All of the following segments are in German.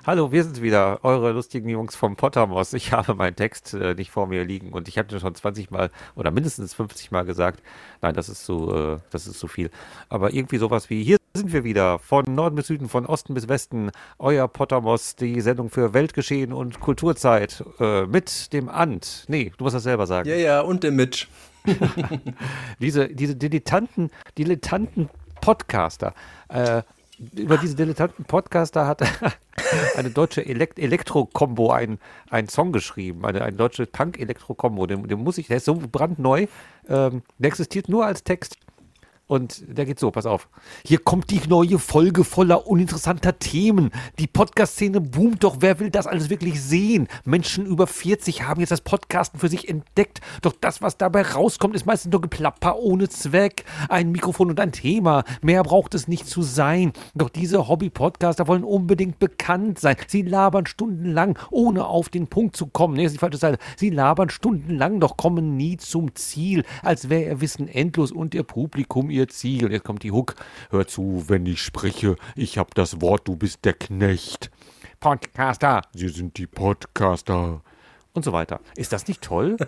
Hallo, wir sind wieder, eure lustigen Jungs vom Pottermos. Ich habe meinen Text nicht vor mir liegen und ich hatte schon 20 Mal oder mindestens 50 Mal gesagt, nein, das ist zu viel. Aber irgendwie sowas wie, hier sind wir wieder, von Norden bis Süden, von Osten bis Westen, euer Pottermos, die Sendung für Weltgeschehen und Kulturzeit mit dem Ant. Nee, du musst das selber sagen. Ja, ja, und der Mitch. Diese dilettanten Podcaster, über diese dilettanten Podcaster hat eine deutsche Elektro-Kombo einen Song geschrieben, eine deutsche Punk-Elektro-Kombo. Den muss ich, der ist so brandneu, der existiert nur als Text. Und der geht so, pass auf. Hier kommt die neue Folge voller uninteressanter Themen. Die Podcast-Szene boomt, doch wer will das alles wirklich sehen? Menschen über 40 haben jetzt das Podcasten für sich entdeckt. Doch das, was dabei rauskommt, ist meistens nur Geplapper ohne Zweck. Ein Mikrofon und ein Thema. Mehr braucht es nicht zu sein. Doch diese Hobby-Podcaster wollen unbedingt bekannt sein. Sie labern stundenlang, ohne auf den Punkt zu kommen. Nee, das ist die falsche Seite. Sie labern stundenlang, doch kommen nie zum Ziel. Als wäre ihr Wissen endlos und ihr Publikum ihr Ziel. Und jetzt kommt die Hook. Hör zu, wenn ich spreche. Ich hab das Wort, du bist der Knecht. Podcaster. Sie sind die Podcaster. Und so weiter. Ist das nicht toll?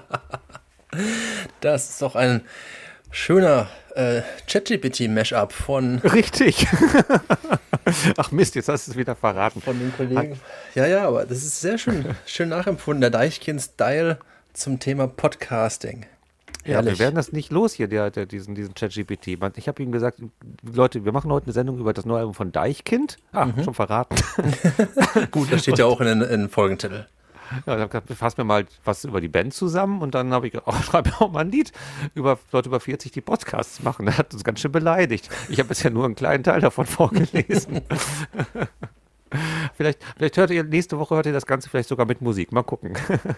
Das ist doch ein schöner ChatGPT-Mashup von... Richtig. Ach Mist, jetzt hast du es wieder verraten. Von den Kollegen. Ja, aber das ist sehr schön nachempfunden. Der Deichkind-Style zum Thema Podcasting. Ja, wir werden das nicht los hier, diesen ChatGPT. Ich habe ihm gesagt, Leute, wir machen heute eine Sendung über das neue Album von Deichkind. Schon verraten. Gut, das steht ja auch in den Folgentitel. Ja, ich habe gesagt, fass mir mal was über die Band zusammen und dann habe ich gesagt, schreibe mir auch mal ein Lied über Leute über 40, die Podcasts machen. Er hat uns ganz schön beleidigt. Ich habe bisher nur einen kleinen Teil davon vorgelesen. Vielleicht hört ihr, nächste Woche hört ihr das Ganze vielleicht sogar mit Musik. Mal gucken.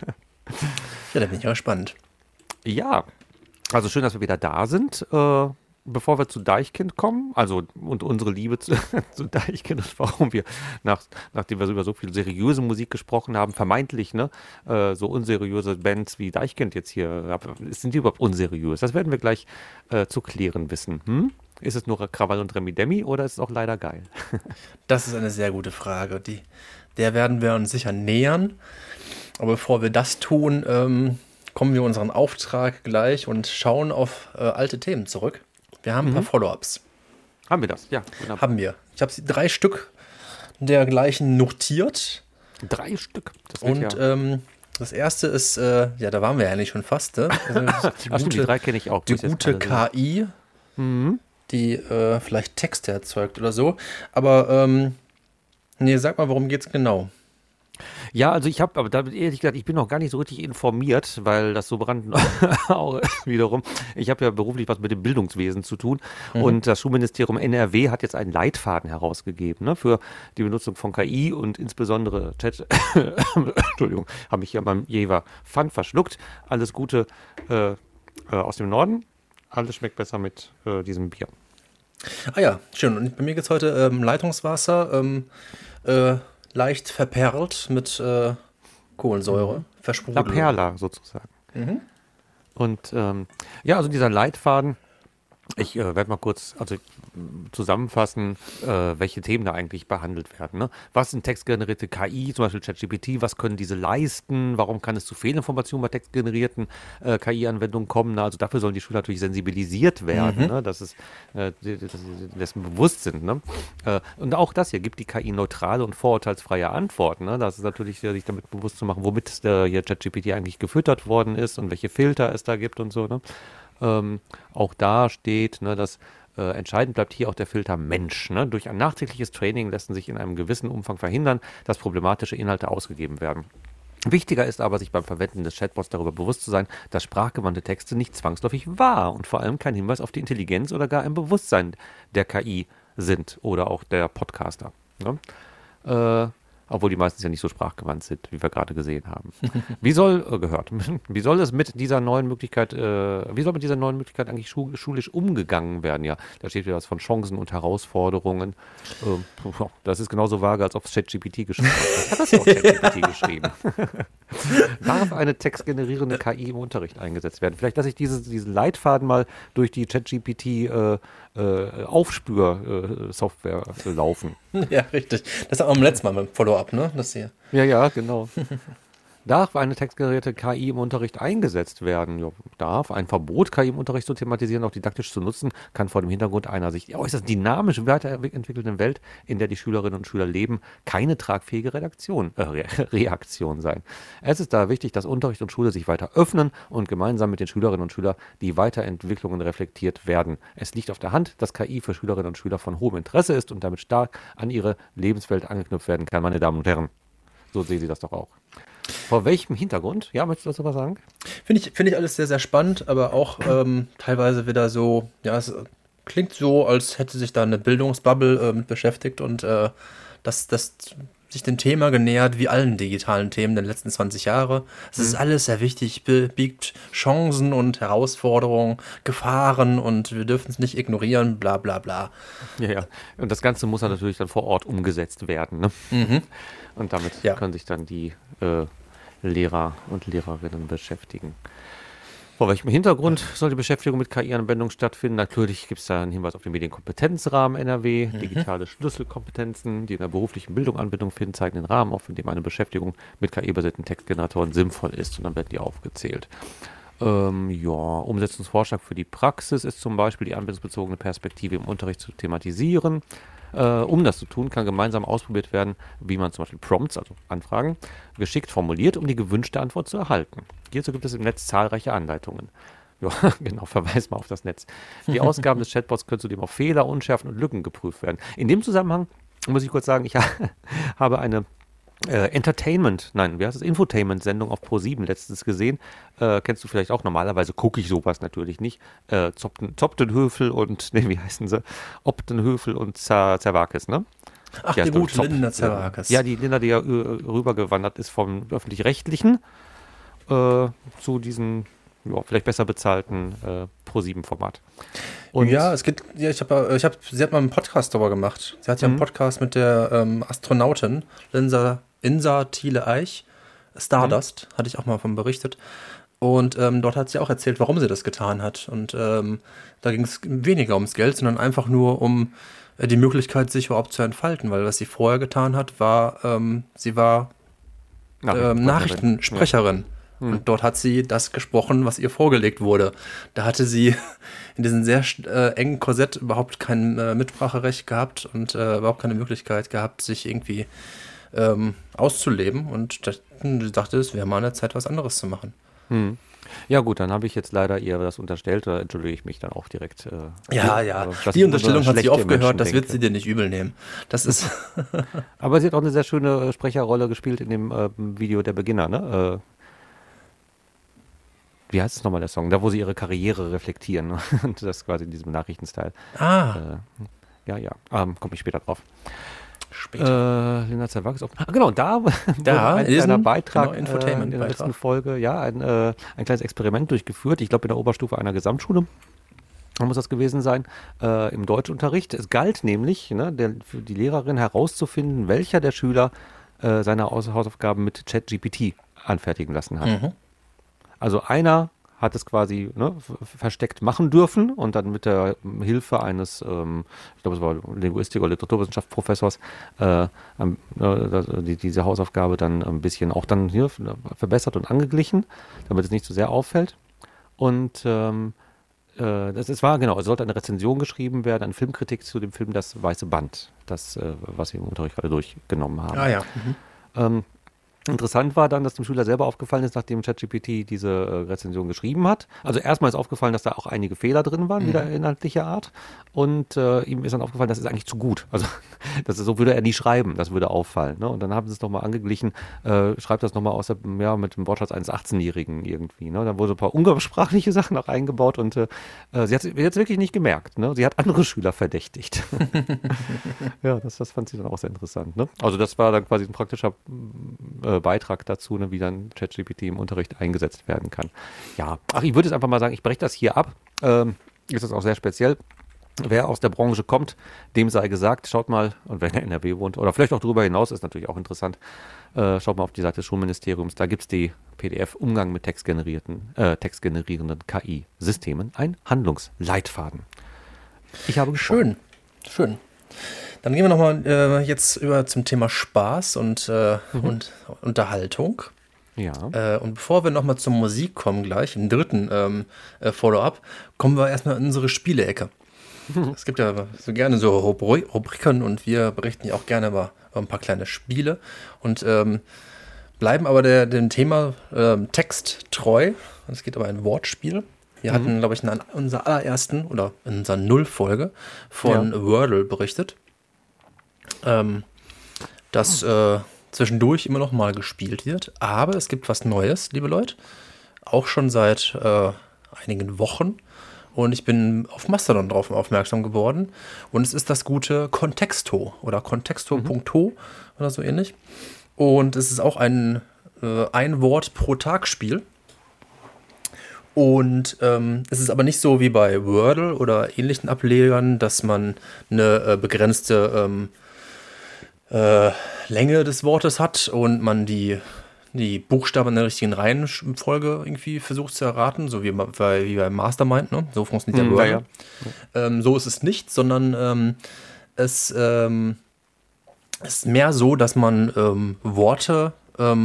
Ja, da bin ich auch gespannt. Ja, also schön, dass wir wieder da sind. Bevor wir zu Deichkind kommen, also und unsere Liebe zu Deichkind und warum wir, nachdem wir über so viel seriöse Musik gesprochen haben, vermeintlich, ne, so unseriöse Bands wie Deichkind jetzt hier, sind die überhaupt unseriös? Das werden wir gleich zu klären wissen. Ist es nur Krawall und Remi Demi oder ist es auch leider geil? Das ist eine sehr gute Frage. Der werden wir uns sicher nähern. Aber bevor wir das tun, kommen wir unseren Auftrag gleich und schauen auf alte Themen zurück. Wir haben ein paar Follow-ups. Haben wir das? Ja. Wunderbar. Haben wir. Ich habe 3 Stück dergleichen notiert. 3 Stück? Das und das erste ist, da waren wir ja eigentlich schon fast. Ne? Also die 3 kenne ich auch. Die gute KI, die vielleicht Texte erzeugt oder so. Aber, sag mal, worum geht's genau? Ja, also ich habe, aber da ehrlich gesagt, ich bin noch gar nicht so richtig informiert, weil das so brandneu wiederum. Ich habe ja beruflich was mit dem Bildungswesen zu tun und das Schulministerium NRW hat jetzt einen Leitfaden herausgegeben, ne, für die Benutzung von KI und insbesondere Entschuldigung, habe ich hier beim Jever Pfand verschluckt. Alles Gute aus dem Norden. Alles schmeckt besser mit diesem Bier. Ah ja, schön. Und bei mir geht es heute Leitungswasser, leicht verperlt mit Kohlensäure, versprudelt. La Perla sozusagen. Und also dieser Leitfaden, ich werde mal kurz zusammenfassen, welche Themen da eigentlich behandelt werden. Ne? Was sind textgenerierte KI, zum Beispiel ChatGPT, was können diese leisten, warum kann es zu Fehlinformationen bei textgenerierten KI-Anwendungen kommen? Also dafür sollen die Schüler natürlich sensibilisiert werden, ne? Dass sie dessen bewusst sind. Ne? Und auch das hier gibt die KI neutrale und vorurteilsfreie Antworten. Ne? Das ist natürlich, sich damit bewusst zu machen, womit hier ChatGPT eigentlich gefüttert worden ist und welche Filter es da gibt und so. Ne? Auch da steht, ne, dass entscheidend bleibt hier auch der Filter Mensch. Ne? Durch ein nachträgliches Training lassen sich in einem gewissen Umfang verhindern, dass problematische Inhalte ausgegeben werden. Wichtiger ist aber, sich beim Verwenden des Chatbots darüber bewusst zu sein, dass sprachgewandte Texte nicht zwangsläufig wahr und vor allem kein Hinweis auf die Intelligenz oder gar ein Bewusstsein der KI sind oder auch der Podcaster. Ne? Obwohl die meistens ja nicht so sprachgewandt sind, wie wir gerade gesehen haben. Wie soll mit dieser neuen Möglichkeit eigentlich schulisch umgegangen werden? Ja, da steht wieder was von Chancen und Herausforderungen. Das ist genauso vage, als ob es ChatGPT geschrieben hat. Hat das ja auch ChatGPT geschrieben? Darf eine textgenerierende KI im Unterricht eingesetzt werden? Vielleicht lasse ich diesen Leitfaden mal durch die ChatGPT Aufspür-Software laufen. Ja, richtig. Das haben wir beim letzten Mal mit dem Follow-up, ne? Das hier. Ja, genau. Darf eine textgenerierte KI im Unterricht eingesetzt werden? Ja, darf. Ein Verbot, KI im Unterricht zu thematisieren, auch didaktisch zu nutzen, kann vor dem Hintergrund einer sich äußerst dynamisch weiterentwickelnden Welt, in der die Schülerinnen und Schüler leben, keine tragfähige Reaktion sein. Es ist daher wichtig, dass Unterricht und Schule sich weiter öffnen und gemeinsam mit den Schülerinnen und Schülern die Weiterentwicklungen reflektiert werden. Es liegt auf der Hand, dass KI für Schülerinnen und Schüler von hohem Interesse ist und damit stark an ihre Lebenswelt angeknüpft werden kann, meine Damen und Herren. So sehen Sie das doch auch. Vor welchem Hintergrund? Ja, möchtest du dazu was sagen? Finde ich alles sehr, sehr spannend, aber auch teilweise wieder so, ja, es klingt so, als hätte sich da eine Bildungsbubble mit beschäftigt und das sich dem Thema genähert, wie allen digitalen Themen der letzten 20 Jahre. Es ist alles sehr wichtig, biegt Chancen und Herausforderungen, Gefahren und wir dürfen es nicht ignorieren, bla bla bla. Ja. Und das Ganze muss natürlich dann vor Ort umgesetzt werden. Ne? Und damit können sich dann die Lehrer und Lehrerinnen beschäftigen. Vor welchem Hintergrund soll die Beschäftigung mit KI-Anwendung stattfinden? Natürlich gibt es da einen Hinweis auf den Medienkompetenzrahmen NRW. Digitale Schlüsselkompetenzen, die in der beruflichen Bildung Anwendung finden, zeigen den Rahmen auf, in dem eine Beschäftigung mit KI-basierten Textgeneratoren sinnvoll ist. Und dann werden die aufgezählt. Umsetzungsvorschlag für die Praxis ist zum Beispiel die anwendungsbezogene Perspektive im Unterricht zu thematisieren. Um das zu tun, kann gemeinsam ausprobiert werden, wie man zum Beispiel Prompts, also Anfragen, geschickt formuliert, um die gewünschte Antwort zu erhalten. Hierzu gibt es im Netz zahlreiche Anleitungen. Ja, genau, verweis mal auf das Netz. Die Ausgaben des Chatbots können zudem auf Fehler, Unschärfen und Lücken geprüft werden. In dem Zusammenhang muss ich kurz sagen, ich habe eine Infotainment-Sendung auf Pro7 letztens gesehen. Kennst du vielleicht auch, normalerweise gucke ich sowas natürlich nicht. Zoptenhöfel und, wie heißen sie? Optenhöfel und Zerwakis, ne? Ach, die gute Linda Zerwakis. Ja, die Linda, die ja rübergewandert ist vom Öffentlich-Rechtlichen zu diesem, vielleicht besser bezahlten Pro7-Format. Und sie hat mal einen Podcast darüber gemacht. Sie hat ja einen Podcast mit der Astronautin Insa Thiele-Eich, Stardust, hatte ich auch mal von berichtet. Und dort hat sie auch erzählt, warum sie das getan hat. Und da ging es weniger ums Geld, sondern einfach nur um die Möglichkeit, sich überhaupt zu entfalten. Weil was sie vorher getan hat, war, sie war Nachrichtensprecherin. Und dort hat sie das gesprochen, was ihr vorgelegt wurde. Da hatte sie in diesem sehr engen Korsett überhaupt kein Mitspracherecht gehabt und überhaupt keine Möglichkeit gehabt, sich irgendwie auszuleben. Und sie dachte, es wäre mal eine Zeit, was anderes zu machen. Ja gut, dann habe ich jetzt leider ihr das unterstellt, da entschuldige ich mich dann auch direkt. Die Unterstellung hat sie oft gehört, das wird sie dir nicht übel nehmen. Das ist Aber sie hat auch eine sehr schöne Sprecherrolle gespielt in dem Video Der Beginner, ne? Wie heißt es nochmal, der Song? Da, wo sie ihre Karriere reflektieren. Und das quasi in diesem Nachrichtenstyle. Komme ich später drauf. Linda Zerwakis. Genau, da ein kleiner Beitrag in der letzten Folge, ein kleines Experiment durchgeführt. Ich glaube, in der Oberstufe einer Gesamtschule muss das gewesen sein, im Deutschunterricht. Es galt nämlich, für die Lehrerin herauszufinden, welcher der Schüler seine Hausaufgaben mit ChatGPT anfertigen lassen hat. Also einer hat es quasi versteckt machen dürfen und dann mit der Hilfe eines, ich glaube es war Linguistik- oder Literaturwissenschaftsprofessors, diese Hausaufgabe dann ein bisschen auch dann hier verbessert und angeglichen, damit es nicht zu sehr auffällt. Und es sollte eine Rezension geschrieben werden, eine Filmkritik zu dem Film Das Weiße Band, das, was wir im Unterricht gerade durchgenommen haben. Interessant war dann, dass dem Schüler selber aufgefallen ist, nachdem ChatGPT diese Rezension geschrieben hat. Also erstmal ist aufgefallen, dass da auch einige Fehler drin waren, wieder inhaltlicher Art. Und ihm ist dann aufgefallen, das ist eigentlich zu gut. Also so würde er nie schreiben, das würde auffallen. Ne? Und dann haben sie es nochmal angeglichen, schreibt das nochmal mit dem Wortschatz eines 18-Jährigen irgendwie. Ne? Dann wurden ein paar umgangssprachliche Sachen auch eingebaut und sie hat es wirklich nicht gemerkt. Ne? Sie hat andere Schüler verdächtigt. Ja, das fand sie dann auch sehr interessant. Ne? Also das war dann quasi ein praktischer Beitrag dazu, wie dann ChatGPT im Unterricht eingesetzt werden kann. Ja, ich würde jetzt einfach mal sagen, ich breche das hier ab. Ist das auch sehr speziell. Wer aus der Branche kommt, dem sei gesagt, schaut mal, und wenn er in NRW wohnt, oder vielleicht auch darüber hinaus, ist natürlich auch interessant, schaut mal auf die Seite des Schulministeriums, da gibt es die PDF Umgang mit textgenerierenden KI-Systemen, ein Handlungsleitfaden. Ich habe gesprochen. Schön. Dann gehen wir nochmal jetzt über zum Thema Spaß und Unterhaltung. Ja. Und bevor wir nochmal zur Musik kommen gleich, im dritten Follow-up, kommen wir erstmal in unsere Spiele-Ecke. Es gibt ja so gerne so Rubriken und wir berichten ja auch gerne über ein paar kleine Spiele und bleiben aber dem Thema Text treu. Es geht aber ein Wortspiel. Wir hatten, glaube ich, in unserer allerersten oder in unserer Null-Folge von Wordle berichtet, dass zwischendurch immer noch mal gespielt wird. Aber es gibt was Neues, liebe Leute. Auch schon seit einigen Wochen. Und ich bin auf Mastodon drauf aufmerksam geworden. Und es ist das gute Contexto oder Contexto.to oder so ähnlich. Und es ist auch ein Wort pro Tag Spiel. Und es ist aber nicht so wie bei Wordle oder ähnlichen Ablegern, dass man eine begrenzte Länge des Wortes hat und man die Buchstaben in der richtigen Reihenfolge irgendwie versucht zu erraten, so wie bei Mastermind, ne? So funktioniert der Wordle. Ja. So ist es nicht, sondern es ist mehr so, dass man Worte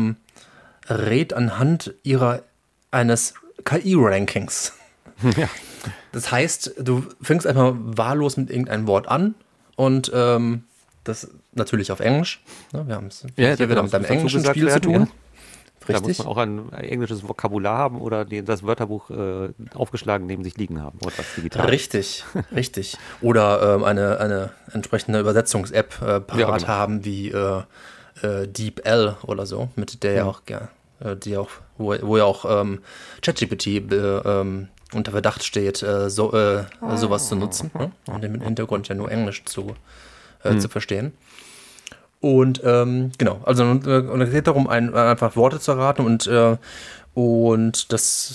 rät anhand eines KI-Rankings. Ja. Das heißt, du fängst einfach wahllos mit irgendeinem Wort an und das natürlich auf Englisch. Ne? Wir haben es hier wieder mit einem englischen Spiel zu tun. Ja. Da muss man auch ein englisches Vokabular haben oder das Wörterbuch aufgeschlagen neben sich liegen haben oder was digital. Richtig. Oder eine entsprechende Übersetzungs-App parat haben wie DeepL oder so, mit der wo ja auch ChatGPT unter Verdacht steht, sowas zu nutzen, ne? Und im Hintergrund ja nur Englisch zu verstehen. Und genau, also und es geht darum, einfach Worte zu erraten und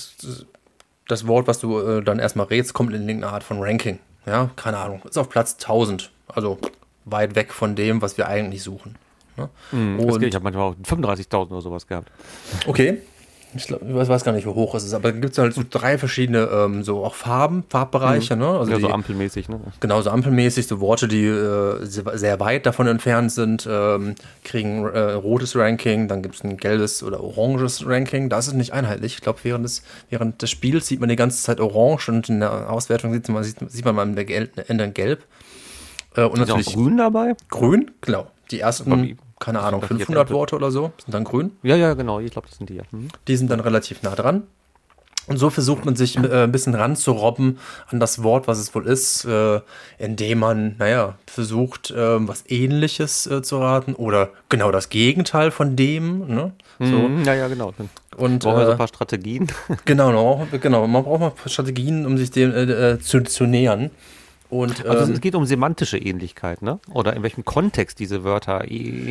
das Wort, was du dann erstmal rätst, kommt in irgendeine Art von Ranking. Ja, keine Ahnung, ist auf Platz 1000, also weit weg von dem, was wir eigentlich suchen. Ne? Ich habe manchmal auch 35.000 oder sowas gehabt. Okay. Ich weiß gar nicht, wie hoch es ist, aber da gibt es halt so 3 verschiedene so auch Farbbereiche. Ne? Also so ampelmäßig. Ne? Genau, so ampelmäßig, so Worte, die sehr weit davon entfernt sind, kriegen rotes Ranking, dann gibt es ein gelbes oder oranges Ranking. Das ist nicht einheitlich. Ich glaube, während des Spiels sieht man die ganze Zeit orange und in der Auswertung sieht man mal am Ende gelb. Und ist natürlich auch grün dabei? Grün, genau. Die ersten, keine Ahnung, 500 Worte oder so sind dann grün. Ja, genau. Ich glaube, das sind die. Ja. Die sind dann relativ nah dran. Und so versucht man sich ein bisschen ranzurobben an das Wort, was es wohl ist, indem man, versucht, was Ähnliches zu raten oder genau das Gegenteil von dem. Ne? So. Ja, genau. Und brauchen wir so ein paar Strategien. Genau. Man braucht mal ein paar Strategien, um sich dem zu nähern. Und, also es geht um semantische Ähnlichkeit, ne? Oder in welchem Kontext diese Wörter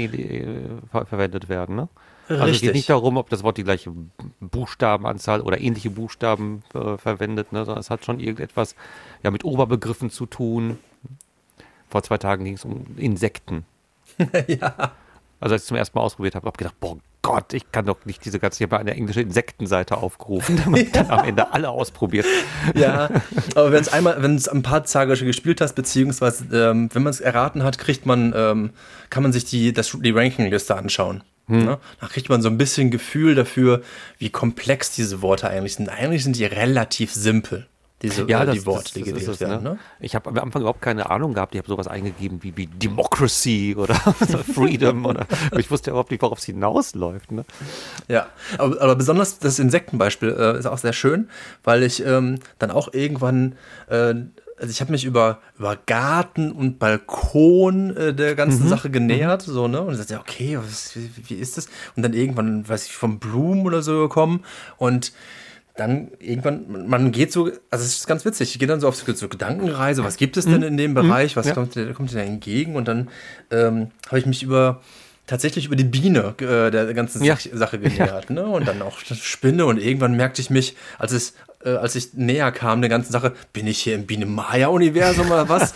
verwendet werden, ne? Also es geht nicht darum, ob das Wort die gleiche Buchstabenanzahl oder ähnliche Buchstaben verwendet, ne? Sondern es hat schon irgendetwas mit Oberbegriffen zu tun. Vor 2 Tagen ging es um Insekten. Ja. Also als ich zum ersten Mal ausprobiert habe, habe ich gedacht, boah Gott, ich kann doch nicht diese ganze, ich habe eine englische Insektenseite aufgerufen, damit dann am Ende alle ausprobiert. Ja, aber wenn es ein paar Tage schon gespielt hast, beziehungsweise wenn man es erraten hat, kann man sich die Rankingliste anschauen. Ne? Da kriegt man so ein bisschen Gefühl dafür, wie komplex diese Worte eigentlich sind. Eigentlich sind die relativ simpel. Die Worte, die gewählt werden. Ne? Ich habe am Anfang überhaupt keine Ahnung gehabt. Ich habe sowas eingegeben wie Democracy oder Freedom. Ich wusste ja überhaupt nicht, worauf es hinausläuft. Ne? Ja, aber besonders das Insektenbeispiel ist auch sehr schön, weil ich dann auch irgendwann, also ich habe mich über Garten und Balkon der ganzen Sache genähert. So, ne? Und ich dachte, okay, wie ist das? Und dann irgendwann, von Blumen oder so gekommen und dann irgendwann, man geht so, also es ist ganz witzig, ich gehe dann so auf so Gedankenreise, was gibt es denn in dem Bereich, was kommt dir da entgegen und dann habe ich mich tatsächlich über die Biene der ganzen Sache genähert, ne? Und dann auch Spinne und irgendwann merkte ich mich, als ich näher kam der ganzen Sache, bin ich hier im Biene-Maya-Universum oder was?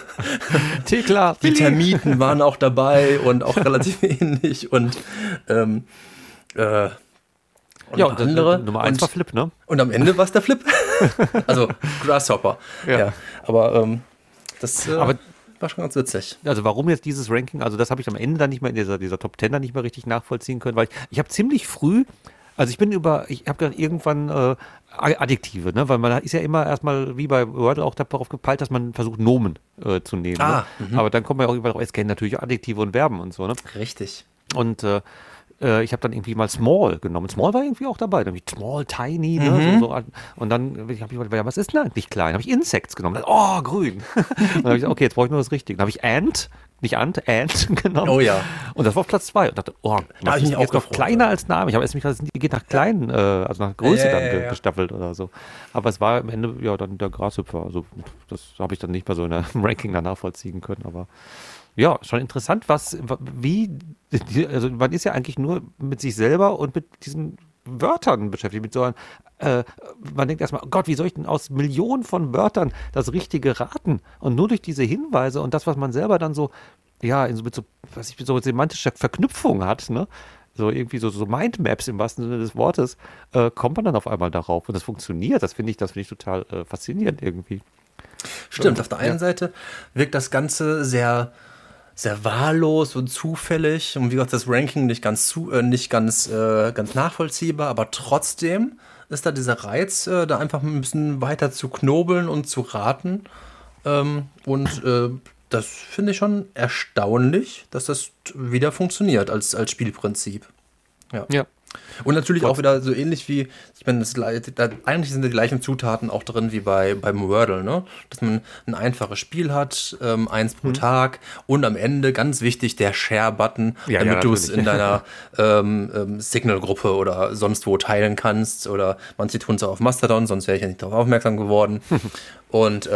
Klar. Die Termiten waren auch dabei und auch relativ ähnlich und und andere. Nummer 1 war Flip, ne? Und am Ende war es der Flip. Also Grasshopper. Ja. Aber Das Aber war schon ganz witzig. also warum jetzt dieses Ranking, also das habe ich am Ende dann nicht mehr in dieser Top 10 dann nicht mehr richtig nachvollziehen können, weil ich habe ziemlich früh, also ich habe dann irgendwann Adjektive, ne, weil man ist ja immer erstmal wie bei Wordle auch darauf gepeilt, dass man versucht Nomen zu nehmen. Ne? Aber dann kommt man ja auch irgendwann drauf, es kennen natürlich auch Adjektive und Verben und so, ne? Richtig. Und ich habe dann irgendwie mal Small genommen. Small war irgendwie auch dabei. Dann habe ich Small, Tiny, ne? So, und dann habe ich gedacht, ja, was ist denn eigentlich klein? Habe ich Insects genommen. Oh, grün. Und dann habe ich gesagt, okay, jetzt brauche ich nur das Richtige. Dann habe ich Ant, nicht Ant, Ant genommen. Oh ja. Und das war auf Platz 2. Und dachte, oh, Da habe ich mich auch jetzt noch gefreut, kleiner ja. als Name. Ich habe erst mich gedacht, die geht nach kleinen, also nach Größe dann gestaffelt oder so. Aber es war am Ende ja dann der Grashüpfer. Also das habe ich dann nicht mehr so in einem Ranking danach vollziehen können, aber ja, schon interessant, also man ist ja eigentlich nur mit sich selber und mit diesen Wörtern beschäftigt, mit so man denkt erstmal, oh Gott, wie soll ich denn aus Millionen von Wörtern das Richtige raten? Und nur durch diese Hinweise und das, was man selber dann so, ja, mit so semantischer Verknüpfung hat, ne? So irgendwie so Mindmaps im wahrsten Sinne des Wortes, kommt man dann auf einmal darauf. Und das funktioniert, das finde ich total faszinierend irgendwie. Stimmt, auf der einen Seite wirkt das Ganze sehr, sehr wahllos und zufällig und wie gesagt, das Ranking nicht ganz nachvollziehbar, aber trotzdem ist da dieser Reiz, da einfach ein bisschen weiter zu knobeln und zu raten. Das finde ich schon erstaunlich, dass das wieder funktioniert als Spielprinzip. Ja. Und natürlich auch wieder so ähnlich wie, ich meine, eigentlich sind die gleichen Zutaten auch drin wie beim Wordle, ne? Dass man ein einfaches Spiel hat, 1 pro Tag und am Ende, ganz wichtig, der Share-Button, damit du es in deiner Signal-Gruppe oder sonst wo teilen kannst. Oder manche tun es auch auf Mastodon, sonst wäre ich ja nicht darauf aufmerksam geworden. Und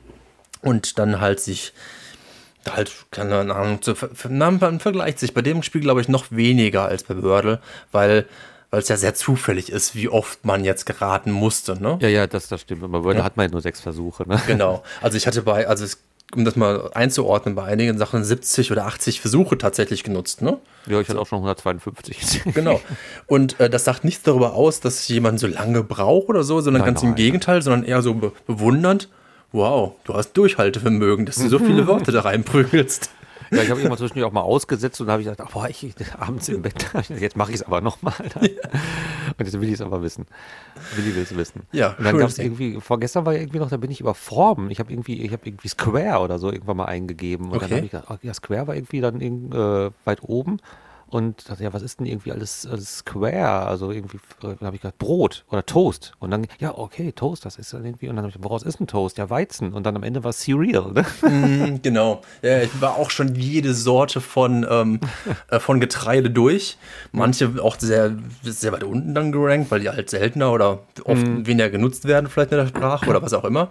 dann halt sich keine Ahnung, man vergleicht sich bei dem Spiel, glaube ich, noch weniger als bei Wordle, weil es ja sehr zufällig ist, wie oft man jetzt geraten musste, ne? Ja, das stimmt. Bei Wordle hat man ja nur 6 Versuche, ne? Genau. Also ich hatte um das mal einzuordnen, bei einigen Sachen 70 oder 80 Versuche tatsächlich genutzt, ne? Ja, ich hatte auch schon 152. Genau. Und das sagt nichts darüber aus, dass jemand so lange braucht oder so, sondern ganz im Gegenteil, sondern eher so bewundernd. Wow, du hast Durchhaltevermögen, dass du so viele Worte da reinprügelst. Ja, ich habe irgendwann zwischendurch auch mal ausgesetzt und da habe ich gedacht, boah, ich abends im Bett, jetzt mache ich es aber nochmal. Ja. Und jetzt will ich es aber wissen. Willi will es wissen. Ja, und dann gab es irgendwie, vorgestern war ja irgendwie noch, da bin ich über Formen. Ich habe irgendwie Square oder so irgendwann mal eingegeben. Und dann habe ich gedacht, oh, ja, Square war irgendwie dann weit oben. Und dachte, ja, was ist denn irgendwie alles Square? Also irgendwie, dann habe ich gedacht, Brot oder Toast. Und dann, ja, okay, Toast, das ist dann irgendwie. Und dann habe ich gedacht, woraus ist ein Toast? Ja, Weizen. Und dann am Ende war es Cereal, ne? Genau. Ja, ich war auch schon jede Sorte von Getreide durch. Manche auch sehr, sehr weit unten dann gerankt, weil die halt seltener oder oft weniger genutzt werden, vielleicht in der Sprache oder was auch immer.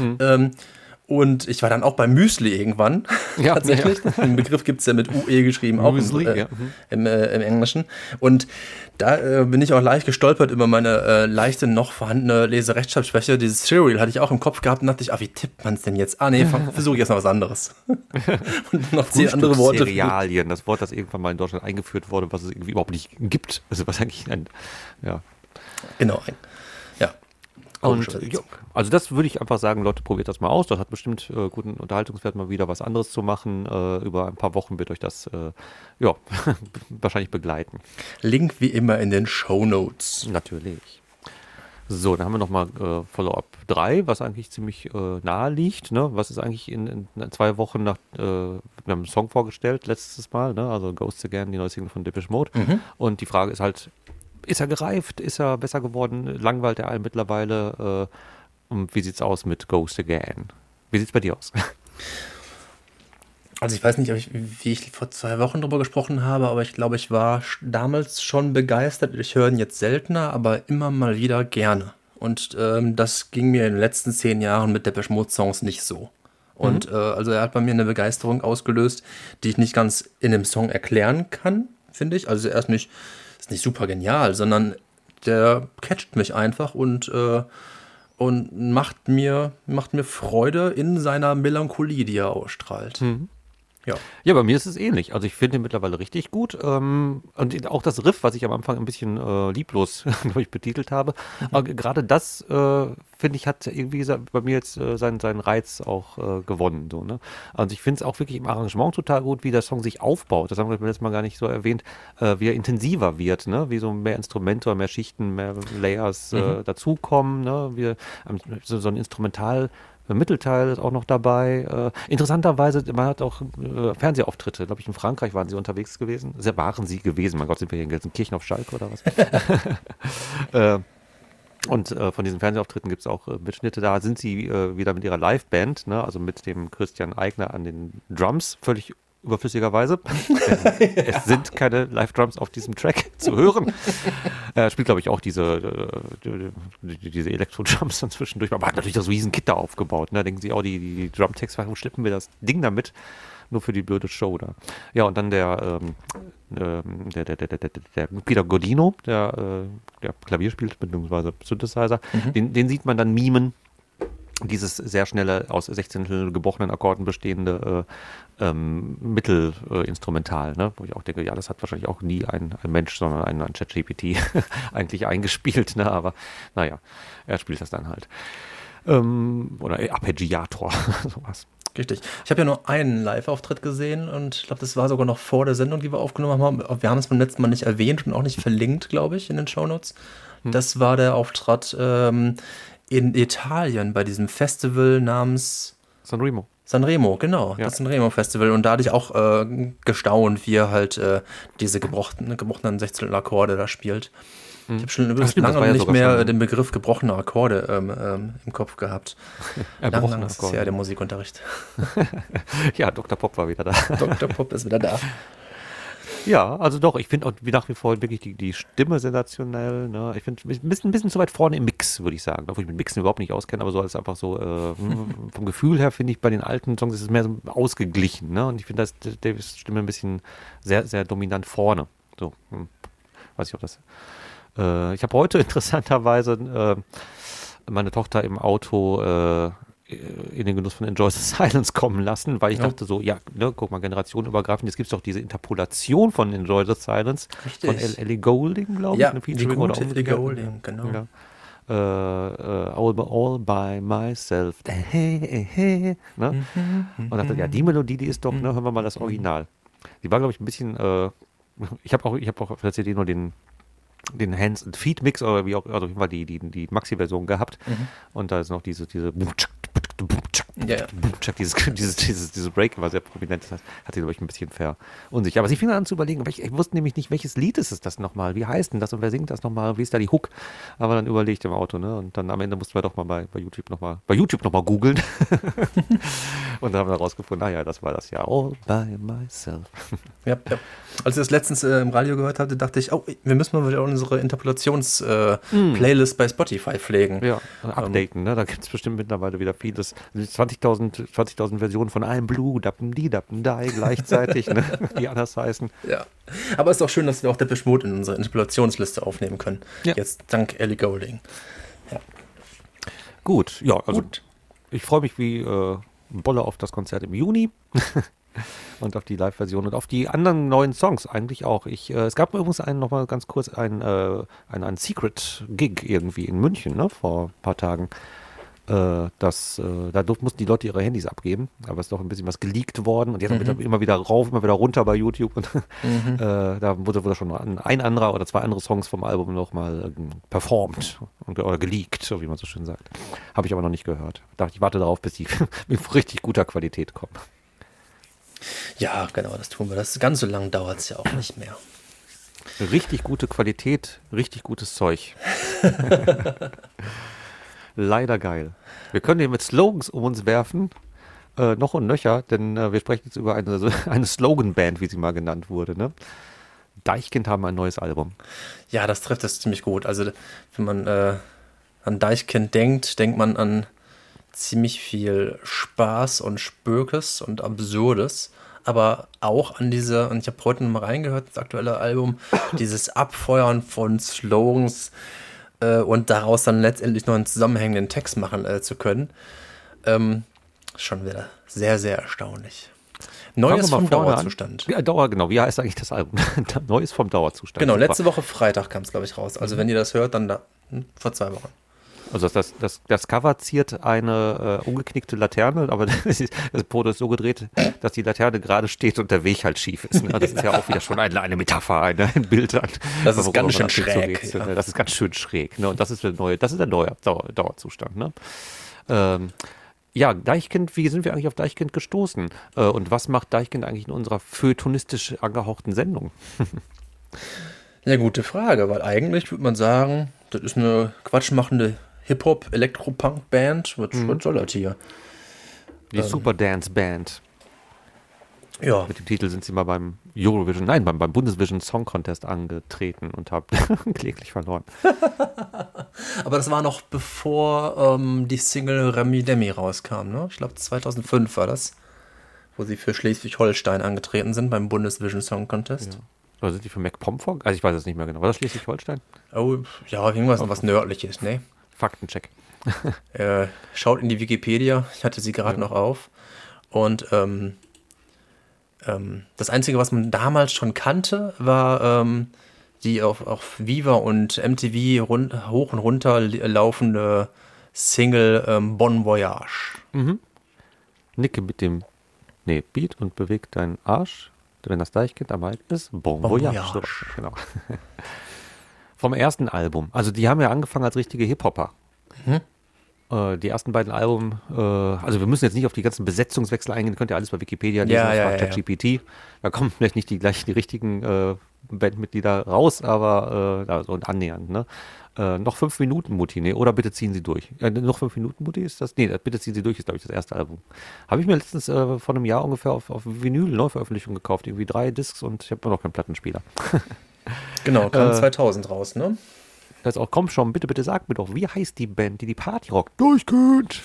Und ich war dann auch beim Müsli irgendwann, tatsächlich. Ja. Den Begriff gibt es ja mit UE geschrieben, auch Müsli, im Englischen. Und da bin ich auch leicht gestolpert über meine leichte, noch vorhandene Leserechtschreibschwäche. Dieses Cereal hatte ich auch im Kopf gehabt und dachte ich, wie tippt man es denn jetzt? Nee, versuche ich jetzt noch was anderes. Und noch 10 andere Worte. Cerealien, das Wort, das irgendwann mal in Deutschland eingeführt wurde, was es irgendwie überhaupt nicht gibt. Also was eigentlich Genau, Und, also das würde ich einfach sagen, Leute, probiert das mal aus. Das hat bestimmt guten Unterhaltungswert, mal wieder was anderes zu machen. Über ein paar Wochen wird euch das wahrscheinlich begleiten. Link wie immer in den Shownotes. Natürlich. So, dann haben wir nochmal Follow-up 3, was eigentlich ziemlich nahe liegt. Ne? Was ist eigentlich in 2 Wochen nach, wir haben einen Song vorgestellt, letztes Mal, ne? Also Ghosts Again, die neue Single von Depeche Mode. Und die Frage ist halt, ist er gereift? Ist er besser geworden? Langweilt er einen mittlerweile? Und wie sieht's aus mit Ghost Again? Wie sieht's bei dir aus? Also ich weiß nicht, wie ich vor 2 Wochen drüber gesprochen habe, aber ich glaube, ich war damals schon begeistert. Ich höre ihn jetzt seltener, aber immer mal wieder gerne. Und das ging mir in den letzten 10 Jahren mit Depeche Mode Songs nicht so. Und also er hat bei mir eine Begeisterung ausgelöst, die ich nicht ganz in dem Song erklären kann, finde ich. Also er ist nicht super genial, sondern der catcht mich einfach und macht mir Freude in seiner Melancholie, die er ausstrahlt. Ja. Ja, bei mir ist es ähnlich. Also ich finde ihn mittlerweile richtig gut. Und auch das Riff, was ich am Anfang ein bisschen lieblos, glaube ich, betitelt habe. Aber gerade das, finde ich, hat irgendwie bei mir jetzt seinen Reiz auch gewonnen. So, ne? Also ich finde es auch wirklich im Arrangement total gut, wie der Song sich aufbaut. Das haben wir letztes Mal gar nicht so erwähnt, wie er intensiver wird, ne? Wie so mehr Instrumente, mehr Schichten, mehr Layers dazukommen. Ne? So ein Instrumental. Mittelteil ist auch noch dabei. Interessanterweise, man hat auch Fernsehauftritte. Glaube ich, in Frankreich waren sie unterwegs gewesen. Waren sie gewesen. Mein Gott, sind wir hier in Gelsenkirchen auf Schalke oder was? Und von diesen Fernsehauftritten gibt es auch Mitschnitte. Da sind sie wieder mit ihrer Liveband, ne? Also mit dem Christian Eigner an den Drums, völlig überflüssigerweise. Es sind keine Live-Drums auf diesem Track zu hören. Er spielt, glaube ich, auch diese Elektro-Drums dann zwischendurch. Aber hat natürlich das riesen Kit da aufgebaut. Ne? Da denken sie auch, die Drum-Tags, warum schleppen wir das Ding damit? Nur für die blöde Show da. Ja, und dann der Peter Godino, der Klavier spielt, beziehungsweise Synthesizer, den sieht man dann mimen. Dieses sehr schnelle, aus 16 gebrochenen Akkorden bestehende Mittelinstrumental, ne? Wo ich auch denke, ja, das hat wahrscheinlich auch nie ein Mensch, sondern ein ChatGPT eigentlich eingespielt, ne? Aber naja, er spielt das dann halt. Oder Arpeggiator, sowas. Richtig. Ich habe ja nur einen Live-Auftritt gesehen und ich glaube, das war sogar noch vor der Sendung, die wir aufgenommen haben. Wir haben es beim letzten Mal nicht erwähnt und auch nicht verlinkt, glaube ich, in den Shownotes. Das war der Auftritt in Italien bei diesem Festival namens Sanremo. Sanremo, genau, Ja. das Sanremo-Festival. Und da hatte ich auch gestaunt, wie er halt diese gebrochenen Sechzehntel-Akkorde da spielt. Ich habe schon übrigens stimmt, das war lange ja nicht sogar mehr schon- den Begriff gebrochene Akkorde im Kopf gehabt. Erbrochene Lang ist es Akkorde. ja der Musikunterricht. Ja, Dr. Pop war wieder da. Dr. Pop ist wieder da. Ja, also doch, ich finde auch wie nach wie vor wirklich die Stimme sensationell. Ne? Ich finde ein bisschen zu weit vorne im Mix, würde ich sagen. Obwohl ich mit Mixen überhaupt nicht auskenne, aber so als einfach so vom Gefühl her finde ich, bei den alten Songs ist es mehr so ausgeglichen. Ne? Und ich finde, da ist Davis Stimme ein bisschen sehr, sehr dominant vorne. So, weiß ich, ob das. Ich habe heute interessanterweise meine Tochter im Auto in den Genuss von Enjoy the Silence kommen lassen, weil ich dachte so, ja, ne, guck mal, generationenübergreifend, jetzt gibt es doch diese Interpolation von Enjoy the Silence Richtig. von Ellie Goulding, glaube ich, Ja, eine die Featuring gute oder Ellie Goulding, genau. Ja. All by myself. Ne? Und dachte, ja, die Melodie, die ist doch, ne, hören wir mal das Original. Die war, glaube ich, ein bisschen, ich habe auch auf der CD nur den Hands- and Feet-Mix oder wie auch, also auf jeden Fall die Maxi-Version gehabt. Und da ist noch diese Ja, ja. dieses Break war sehr prominent, das hat sie, glaube ich, ein bisschen verunsichert. Aber sie fing an zu überlegen, aber ich wusste nämlich nicht, welches Lied ist es das nochmal, wie heißt denn das und wer singt das nochmal, wie ist da die Hook? Aber dann überlegt im Auto, ne? Und dann am Ende mussten wir doch mal bei YouTube nochmal googeln. Und dann haben wir rausgefunden, naja, das war das ja, All by myself. Ja, ja. Als ich das letztens im Radio gehört hatte, dachte ich, oh, wir müssen mal wieder unsere Interpolations-Playlist bei Spotify pflegen. Ja, updaten, ne? Da gibt es bestimmt mittlerweile wieder vieles. 20.000 Versionen von einem Blue, Dappen, die gleichzeitig, ne? Die anders heißen. Ja. Aber es ist auch schön, dass wir auch Depeche Mode in unsere Interpolationsliste aufnehmen können. Ja. Jetzt dank Ellie Goulding. Ja. Gut, ja, also Gut. ich freue mich wie Bolle auf das Konzert im Juni und auf die Live-Version und auf die anderen neuen Songs eigentlich auch. Es gab übrigens nochmal ganz kurz ein Secret-Gig irgendwie in München, ne, vor ein paar Tagen. Da mussten die Leute ihre Handys abgeben, aber es ist doch ein bisschen was geleakt worden und jetzt immer wieder rauf, immer wieder runter bei YouTube und da wurde schon ein anderer oder zwei andere Songs vom Album nochmal performt oder geleakt, so wie man so schön sagt. Habe ich aber noch nicht gehört. Dachte, ich warte darauf, bis die mit richtig guter Qualität kommen. Ja, genau, das tun wir. Das ganz so lang dauert es ja auch nicht mehr. Richtig gute Qualität, richtig gutes Zeug. Leider geil. Wir können hier mit Slogans um uns werfen, noch und nöcher, denn wir sprechen jetzt über eine Slogan-Band, wie sie mal genannt wurde. Ne? Deichkind haben ein neues Album. Ja, das trifft das ziemlich gut. Also, wenn man an Deichkind denkt man an ziemlich viel Spaß und Spökes und Absurdes, aber auch an diese, und ich habe heute noch mal reingehört, das aktuelle Album, dieses Abfeuern von Slogans und daraus dann letztendlich noch einen zusammenhängenden Text machen zu können. Schon wieder sehr, sehr erstaunlich. Neues vom vorne an. Dauerzustand. Ja, genau. Wie heißt eigentlich das Album? Neues vom Dauerzustand. Genau, Super. letzte Woche Freitag kam es, glaube ich, raus. Also wenn ihr das hört, dann vor 2 Wochen. Also das Cover ziert eine umgeknickte Laterne, aber das Foto ist so gedreht, dass die Laterne gerade steht und der Weg halt schief ist. Ne? Das ist ja auch wieder schon eine Metapher, ein Bild. Das ist ganz schön schräg. So ja. Das ist ganz schön schräg. Ne? Und das ist der neue Dauerzustand. Ne? Ja, Deichkind, wie sind wir eigentlich auf Deichkind gestoßen? Und was macht Deichkind eigentlich in unserer feuilletonistisch angehauchten Sendung? Ja, gute Frage, weil eigentlich würde man sagen, das ist eine quatschmachende Hip-Hop-Elektropunk-Band. Was soll das hier? Die Super Dance Band. Ja. Mit dem Titel sind sie mal beim beim Bundesvision Song Contest angetreten und haben kläglich verloren. Aber das war noch bevor die Single Remi Demi rauskam, ne? Ich glaube 2005 war das, wo sie für Schleswig-Holstein angetreten sind beim Bundesvision Song Contest. Ja. Oder sind die für MacPomfog? Also ich weiß es nicht mehr genau. War das Schleswig-Holstein? Oh, ja, irgendwas was Nördliches, ne? Faktencheck. Schaut in die Wikipedia, ich hatte sie gerade noch auf. Und das Einzige, was man damals schon kannte, war die auf Viva und MTV hoch und runter laufende Single Bon Voyage. Mhm. Nicke mit dem Beat und beweg deinen Arsch, wenn das Deichkind am Mic ist. Bon Voyage. So, genau. Vom ersten Album. Also die haben ja angefangen als richtige Hip-Hopper. Die ersten beiden Alben, also wir müssen jetzt nicht auf die ganzen Besetzungswechsel eingehen, könnt ihr alles bei Wikipedia lesen, ChatGPT. Da kommen vielleicht nicht die richtigen Bandmitglieder raus, aber so annähernd. Ne? Noch 5 Minuten Mutti, oder bitte ziehen Sie durch. Noch 5 Minuten Mutti ist das? Bitte ziehen Sie durch ist, glaube ich, das erste Album. Habe ich mir letztens vor einem Jahr ungefähr auf Vinyl Neuveröffentlichung gekauft, irgendwie 3 Discs und ich habe noch keinen Plattenspieler. Genau, kam 2000 raus, ne? Da ist auch, komm schon, bitte sag mir doch, wie heißt die Band, die Party rockt? Durchgehend!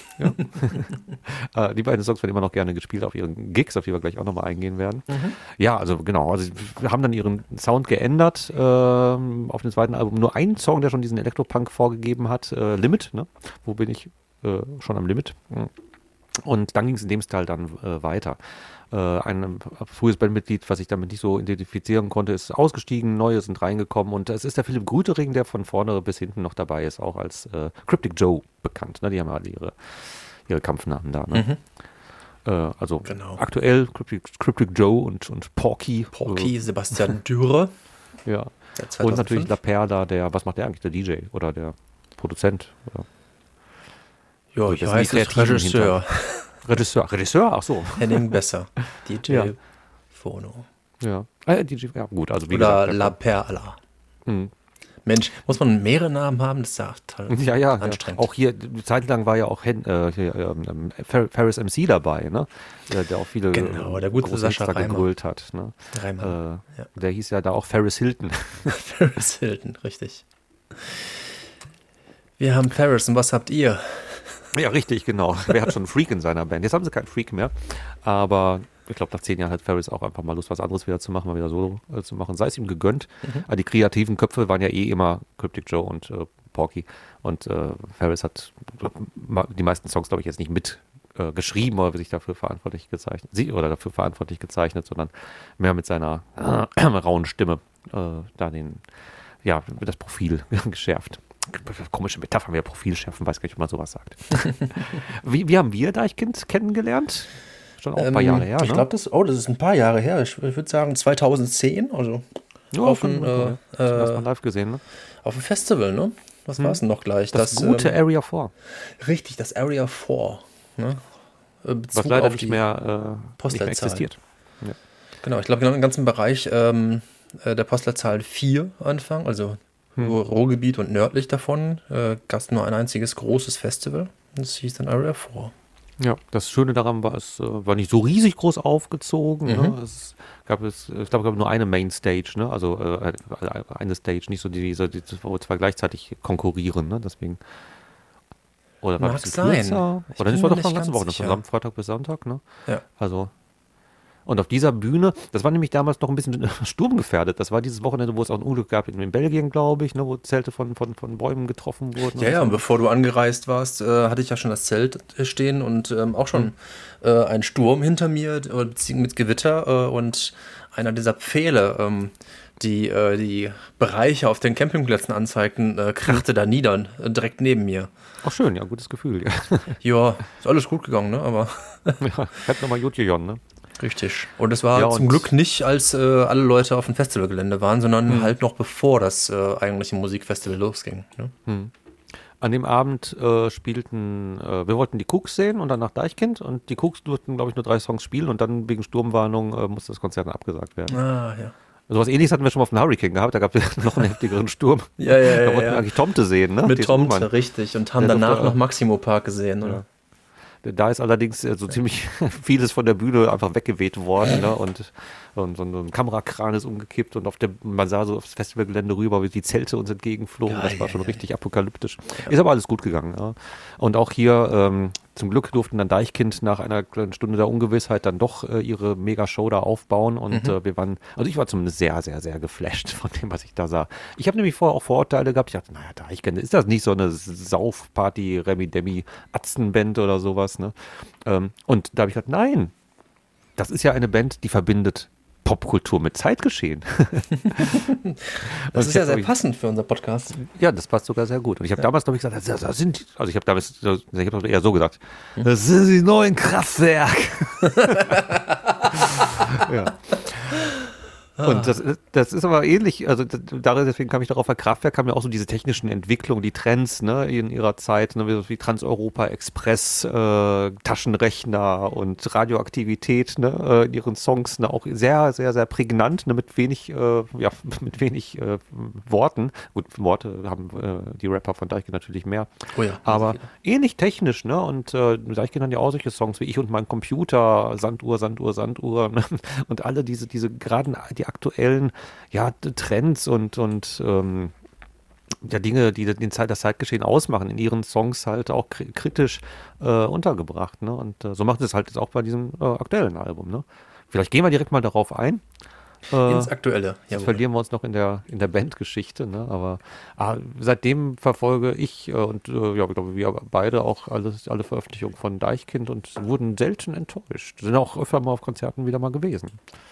Ja. Die beiden Songs werden immer noch gerne gespielt auf ihren Gigs, auf die wir gleich auch nochmal eingehen werden. Ja, also genau, also wir haben dann ihren Sound geändert auf dem zweiten Album. Nur einen Song, der schon diesen Elektropunk vorgegeben hat, Limit, ne? Wo bin ich schon am Limit? Und dann ging es in dem Style dann weiter. Ein frühes Bandmitglied, was ich damit nicht so identifizieren konnte, ist ausgestiegen, neue sind reingekommen und es ist der Philipp Grütering, der von vorne bis hinten noch dabei ist, auch als Cryptic Joe bekannt. Ne? Die haben alle ihre Kampfnamen da. Ne? Also genau. Aktuell Cryptic Joe und Porky. Sebastian Dürer. Ja. Und natürlich La Perla, was macht der eigentlich, der DJ oder der Produzent? Oder? Ja, ich heiße Regisseur. Regisseur, ach so. Henning Besser, DJ Phono. Ja, DJ, ja gut. Also wie oder gesagt, La Perla. Mensch, muss man mehrere Namen haben? Das ist ja total anstrengend. Ja. Auch hier, zeitlang war ja auch Ferris MC dabei, ne? Der auch viele der gute Sascha gegrölt hat. Ne? Reimann. Der hieß ja da auch Ferris Hilton. Ferris Hilton, richtig. Wir haben Ferris und was habt ihr? Ja, richtig, genau. Wer hat schon einen Freak in seiner Band? Jetzt haben sie keinen Freak mehr, aber ich glaube, nach 10 Jahren hat Ferris auch einfach mal Lust, was anderes wieder zu machen, mal wieder Solo zu machen. Sei es ihm gegönnt. Aber die kreativen Köpfe waren ja immer Cryptic Joe und Porky. Und Ferris hat die meisten Songs, glaube ich, jetzt nicht mit geschrieben oder sich dafür verantwortlich gezeichnet, sondern mehr mit seiner rauen Stimme das Profil geschärft. Komische Metapher, wer Profil schärfen, weiß gar nicht, wie man sowas sagt. Wie haben wir Deichkind kennengelernt? Schon auch ein paar Jahre her, Ich glaube, das ist ein paar Jahre her. Ich würde sagen 2010, also auf dem mal live gesehen, ne? Auf dem Festival, ne? Was war es denn noch gleich? Das gute Area 4. Richtig, das Area 4. Ne? Was leider nicht mehr existiert. Ja. Genau, ich glaube, genau im ganzen Bereich der Postleitzahl 4 Anfang, also Ruhrgebiet und nördlich davon, gab es nur ein einziges großes Festival. Das hieß dann Area 4. Ja, das Schöne daran war, es war nicht so riesig groß aufgezogen. Ne? Ich glaube, es gab nur eine Mainstage, ne? Also eine Stage, nicht so die wo zwei gleichzeitig konkurrieren. Ne? Deswegen. Oder war Mag das sein. Kürzer? Oder das war doch von ganzen Woche, von Freitag bis Sonntag. Ne? Ja. Also. Und auf dieser Bühne, das war nämlich damals noch ein bisschen sturmgefährdet. Das war dieses Wochenende, wo es auch ein Unglück gab in Belgien, glaube ich, ne, wo Zelte von Bäumen getroffen wurden. Ja, und bevor du angereist warst, hatte ich ja schon das Zelt stehen und auch schon einen Sturm hinter mir, mit Gewitter und einer dieser Pfähle, die Bereiche auf den Campingplätzen anzeigten, krachte da nieder, direkt neben mir. Ach schön, ja, gutes Gefühl. Ja, Ja, ist alles gut gegangen, ne? Aber ja hätte nochmal gut gegangen, ne? richtig. Und es war zum Glück nicht, als alle Leute auf dem Festivalgelände waren, sondern halt noch bevor das eigentliche Musikfestival losging. Ne? An dem Abend wir wollten die Cooks sehen und dann nach Deichkind und die Cooks durften, glaube ich, nur 3 Songs spielen und dann wegen Sturmwarnung musste das Konzert dann abgesagt werden. Ah, ja. So was Ähnliches hatten wir schon mal auf dem Hurricane gehabt, da gab es noch einen heftigeren Sturm. Ja. Da wollten wir eigentlich Tomte sehen, ne? Mit Tomte, richtig. Und haben danach noch Maximo Park gesehen, oder? Ja. Da ist allerdings so ziemlich vieles von der Bühne einfach weggeweht worden, ne? Und so ein Kamerakran ist umgekippt und man sah so aufs Festivalgelände rüber, wie die Zelte uns entgegenflogen. Das war schon richtig apokalyptisch. Ja. Ist aber alles gut gegangen. Ja. Und auch hier zum Glück durften dann Deichkind nach einer kleinen Stunde der Ungewissheit dann doch ihre Mega-Show da aufbauen und ich war zumindest sehr, sehr, sehr geflasht von dem, was ich da sah. Ich habe nämlich vorher auch Vorurteile gehabt. Ich dachte, naja, Deichkind, ist das nicht so eine Saufparty, Remi-Demi, Atzenband oder sowas, ne? Und da habe ich gedacht, nein, das ist ja eine Band, die verbindet Popkultur mit Zeitgeschehen. Das ist ja sehr passend für unser Podcast. Ja, das passt sogar sehr gut. Und ich habe damals, glaube ich, gesagt, ich habe eher so gesagt, das sind die neuen Kraftwerk. Ja. Und das ist aber ähnlich, also deswegen kam ich darauf, weil Kraftwerk haben ja auch so diese technischen Entwicklungen, die Trends, ne, in ihrer Zeit, ne, wie Trans-Europa Express, Taschenrechner und Radioaktivität, ne, in ihren Songs, ne, auch sehr, sehr, sehr prägnant, ne, mit wenig Worten. Gut, Worte haben die Rapper von Deichkind natürlich mehr. Oh ja, aber ähnlich technisch, ne, und Deichkind haben ja auch solche Songs wie Ich und mein Computer, Sanduhr, Sanduhr, Sanduhr, ne, und alle diese geraden, die aktuellen Trends und Dinge, die das Zeitgeschehen ausmachen, in ihren Songs halt auch kritisch untergebracht. Ne? Und so macht es halt jetzt auch bei diesem aktuellen Album. Ne? Vielleicht gehen wir direkt mal darauf ein. Ins Aktuelle. Jetzt verlieren wir uns noch in der Bandgeschichte. Ne? Aber seitdem verfolge ich ich glaube, wir beide auch alle Veröffentlichungen von Deichkind und wurden selten enttäuscht. Sind auch öfter mal auf Konzerten wieder mal gewesen.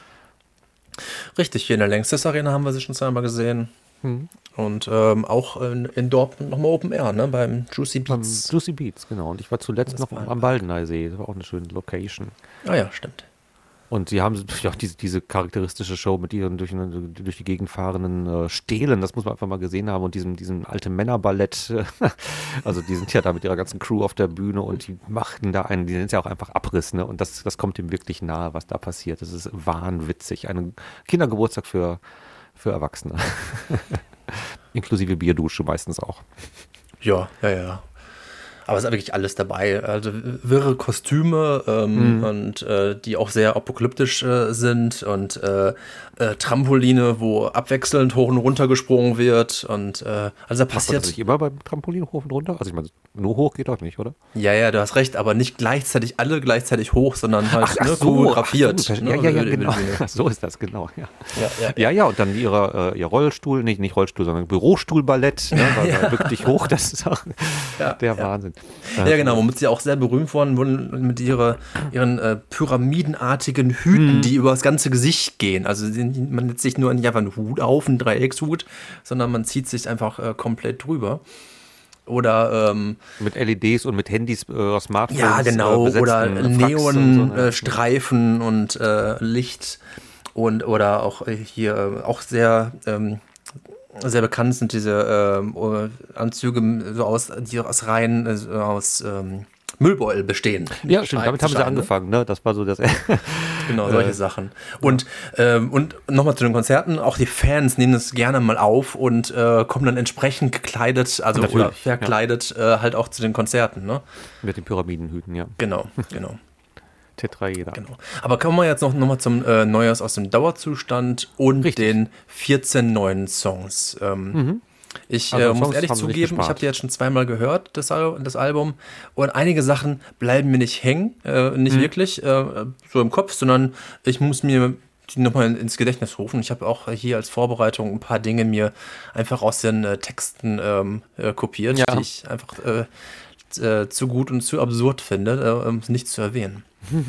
Richtig, hier in der Längstes Arena haben wir sie schon zweimal gesehen. Und auch in Dortmund nochmal Open Air, ne? Beim Juicy Beats. Juicy Beats, genau. Und ich war zuletzt noch am Baldeneysee. Das war auch eine schöne Location. Ah ja, stimmt. Und sie haben natürlich auch diese charakteristische Show mit ihren durch die Gegend fahrenden Stelen, das muss man einfach mal gesehen haben, und diesem alten Männerballett, also die sind ja da mit ihrer ganzen Crew auf der Bühne und die machen da die sind ja auch einfach Abriss, ne? Und das kommt ihm wirklich nahe, was da passiert. Das ist wahnwitzig. Ein Kindergeburtstag für Erwachsene. Inklusive Bierdusche meistens auch. Ja. Aber es ist wirklich alles dabei. Also wirre Kostüme und die auch sehr apokalyptisch sind und Trampoline, wo abwechselnd hoch und runter gesprungen wird und also da passiert. Das nicht immer beim Trampolin hoch und runter? Also ich meine, nur hoch geht doch nicht, oder? Ja, du hast recht, aber nicht alle gleichzeitig hoch, sondern halt choreografiert. Genau. So ist das, genau. Ja, und dann ihr Rollstuhl, nicht Rollstuhl, sondern Bürostuhlballett, ne, weil wirklich hoch, das ist auch der Wahnsinn. Ja, genau, womit sie auch sehr berühmt wurden mit ihren pyramidenartigen Hüten, die über das ganze Gesicht gehen. Also man setzt sich nur nicht einfach einen Hut auf, einen Dreieckshut, sondern man zieht sich einfach komplett drüber. Oder mit LEDs und mit Handys, Smartphones. Ja, genau. Oder Neonstreifen und Licht oder auch hier auch sehr sehr bekannt sind diese Anzüge, die aus Reihen aus Müllbeutel bestehen. Ja, stimmt, damit haben sie angefangen, ne? Das war so das. Genau, solche Sachen. Und nochmal zu den Konzerten, auch die Fans nehmen es gerne mal auf und kommen dann entsprechend gekleidet, also oder verkleidet halt auch zu den Konzerten, ne? Mit den Pyramidenhüten, ja. Genau. Tetraeder. Genau. Aber kommen wir jetzt noch mal zum Neujahrs aus dem Dauerzustand und den 14 neuen Songs. Ich Also muss Songs ehrlich haben sie nicht zugeben, ich gespart. habe die jetzt schon zweimal gehört, das Album. Und einige Sachen bleiben mir nicht hängen, nicht wirklich so im Kopf, sondern ich muss mir die nochmal ins Gedächtnis rufen. Ich habe auch hier als Vorbereitung ein paar Dinge mir einfach aus den Texten kopiert, Ja. die ich einfach zu gut und zu absurd finde, um es nicht zu erwähnen.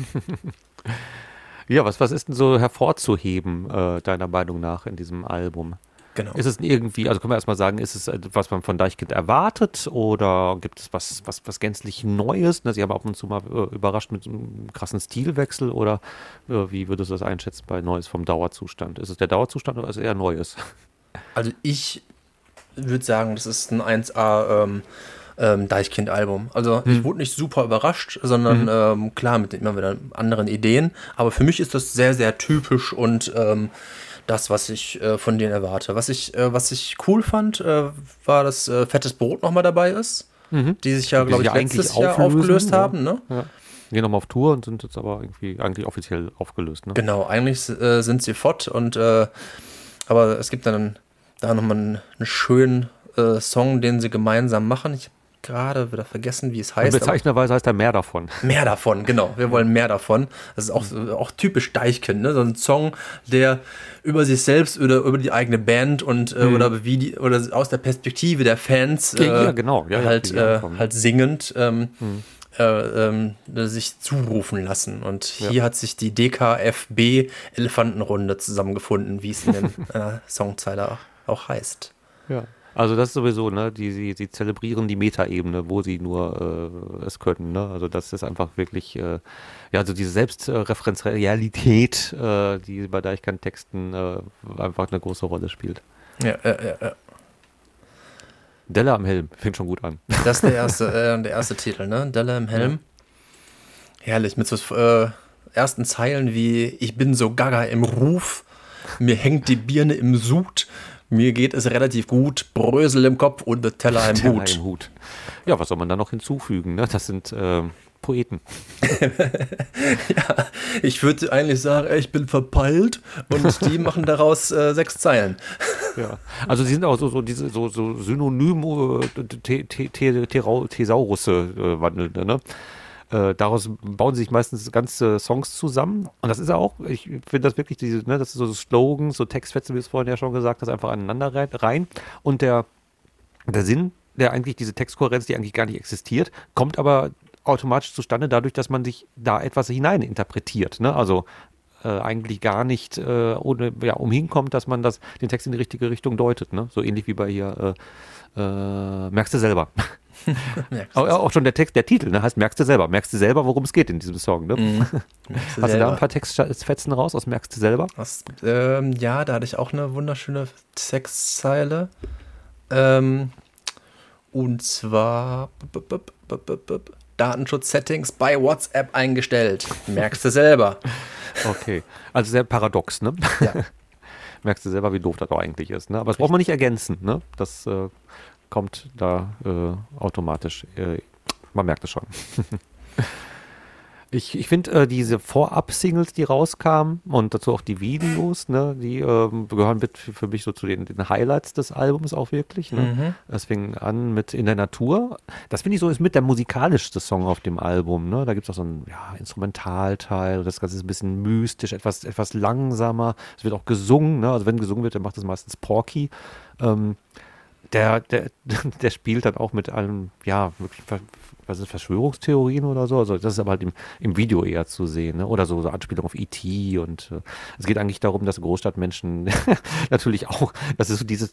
Ja, was ist denn so hervorzuheben, deiner Meinung nach, in diesem Album? Genau. Ist es irgendwie, also können wir erstmal sagen, ist es, was man von Deichkind erwartet oder gibt es was gänzlich Neues? Ne, Sie haben ab und zu mal überrascht mit einem krassen Stilwechsel oder wie würdest du das einschätzen bei Neues vom Dauerzustand? Ist es der Dauerzustand oder ist es eher Neues? Also ich würde sagen, das ist ein 1A Deichkind-Album. Also ich wurde nicht super überrascht, sondern klar, mit immer wieder anderen Ideen. Aber für mich ist das sehr, sehr typisch und das, was ich von denen erwarte. Was ich cool fand, war, dass Fettes Brot nochmal dabei ist. Die sich ja, Die glaube sich ich, ja letztes eigentlich Jahr auflösen, aufgelöst ja. haben. Ne? Ja. Gehen nochmal auf Tour und sind jetzt aber eigentlich offiziell aufgelöst. Ne? Genau, eigentlich sind sie fort. Aber es gibt dann da nochmal einen schönen Song, den sie gemeinsam machen. Ich habe gerade wieder vergessen, wie es Und heißt. aber- bezeichnenderweise heißt er mehr davon. Mehr davon, genau. Wir wollen mehr davon. Das ist auch typisch Deichkind, ne? So ein Song, der über sich selbst oder über die eigene Band und oder aus der Perspektive der Fans Ja, genau. Ja, halt, wie die ankommen. halt singend sich zurufen lassen. Und hier hat sich die DKFB Elefantenrunde zusammengefunden, wie es in der Songzeile auch heißt. Ja. Also das ist sowieso, ne, sie zelebrieren die Metaebene, wo sie nur es können, ne? Also das ist einfach wirklich, ja, also diese Selbstreferenzialität, die bei Deichkind-Texten einfach eine große Rolle spielt. Ja. Delle am Helm, fängt schon gut an. Das ist der erste Titel, ne? Delle im Helm. Herrlich, mit so ersten Zeilen wie: Ich bin so gaga im Ruf, mir hängt die Birne im Sud, mir geht es relativ gut, Brösel im Kopf und der Teller im Teller Hut. im Hut. Ja, was soll man da noch hinzufügen, ne? Das sind Poeten. Ja, ich würde eigentlich sagen, ich bin verpeilt und die machen daraus 6 Zeilen. Ja. Also sie sind auch so synonym Thesaurusse wandelnde, ne? Daraus bauen sich meistens ganze Songs zusammen. Und das ist ja auch, ich finde das wirklich, das ist so Slogans, so Textfetzen, wie du es vorhin ja schon gesagt hast, einfach aneinander rein. Und der Sinn, der eigentlich diese Textkohärenz, die eigentlich gar nicht existiert, kommt aber automatisch zustande dadurch, dass man sich da etwas hinein interpretiert. Ne? Also eigentlich gar nicht umhinkommt, dass man den Text in die richtige Richtung deutet. Ne? So ähnlich wie bei hier Merkst du selber. Auch schon der Titel, ne, heißt Merkst du selber, worum es geht in diesem Song. Ne? Hast du da ein paar Textfetzen raus aus Merkst du selber? Ja, da hatte ich auch eine wunderschöne Textzeile. Und zwar Datenschutz-Settings bei WhatsApp eingestellt. Merkst du selber. Okay, also sehr paradox, ne? Ja. Merkst du selber, wie doof das auch eigentlich ist. Ne? Aber das braucht man nicht ergänzen. Ne? Das kommt da automatisch. Man merkt es schon. Ich finde diese Vorab-Singles, die rauskamen und dazu auch die Videos, ne, die gehören für mich so zu den Highlights des Albums auch wirklich. Ne? Das fing an mit In der Natur. Das finde ich so ist mit der musikalischste Song auf dem Album. Ne? Da gibt es auch so einen Instrumentalteil. Das Ganze ist ein bisschen mystisch, etwas langsamer. Es wird auch gesungen. Ne? Also wenn gesungen wird, dann macht das meistens Porky. Der spielt dann auch mit allem, wirklich, was ist Verschwörungstheorien oder so? Also das ist aber halt im Video eher zu sehen, ne? Oder so Anspielung auf E.T. und es geht eigentlich darum, dass Großstadtmenschen natürlich auch, das ist so dieses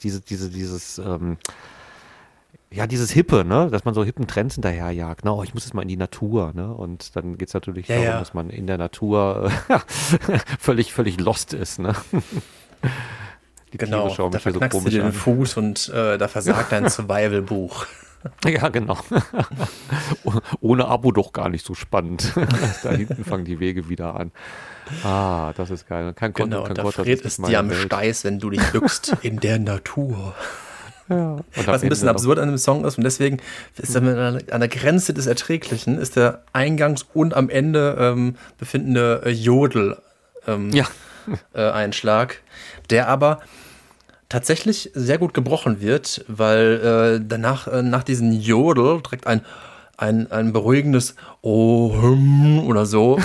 Hippe, ne? Dass man so hippen Trends hinterherjagt. Ne? Ich muss jetzt mal in die Natur, ne? Und dann geht es natürlich darum, dass man in der Natur völlig lost ist, ne? Genau, da verknackst du dir den Fuß und da versagt dein Survival-Buch. Ja, genau. Ohne Abo doch gar nicht so spannend. Da hinten fangen die Wege wieder an. Ah, das ist geil. Kein Genau, kein da Gott, friert es dir am Steiß, wenn du dich bückst in der Natur. Ja. Was ein bisschen absurd an dem Song ist und deswegen ist er an der Grenze des Erträglichen, ist der eingangs und am Ende befindende Jodel Einschlag, der aber tatsächlich sehr gut gebrochen wird, weil danach, nach diesem Jodel, direkt ein beruhigendes oder so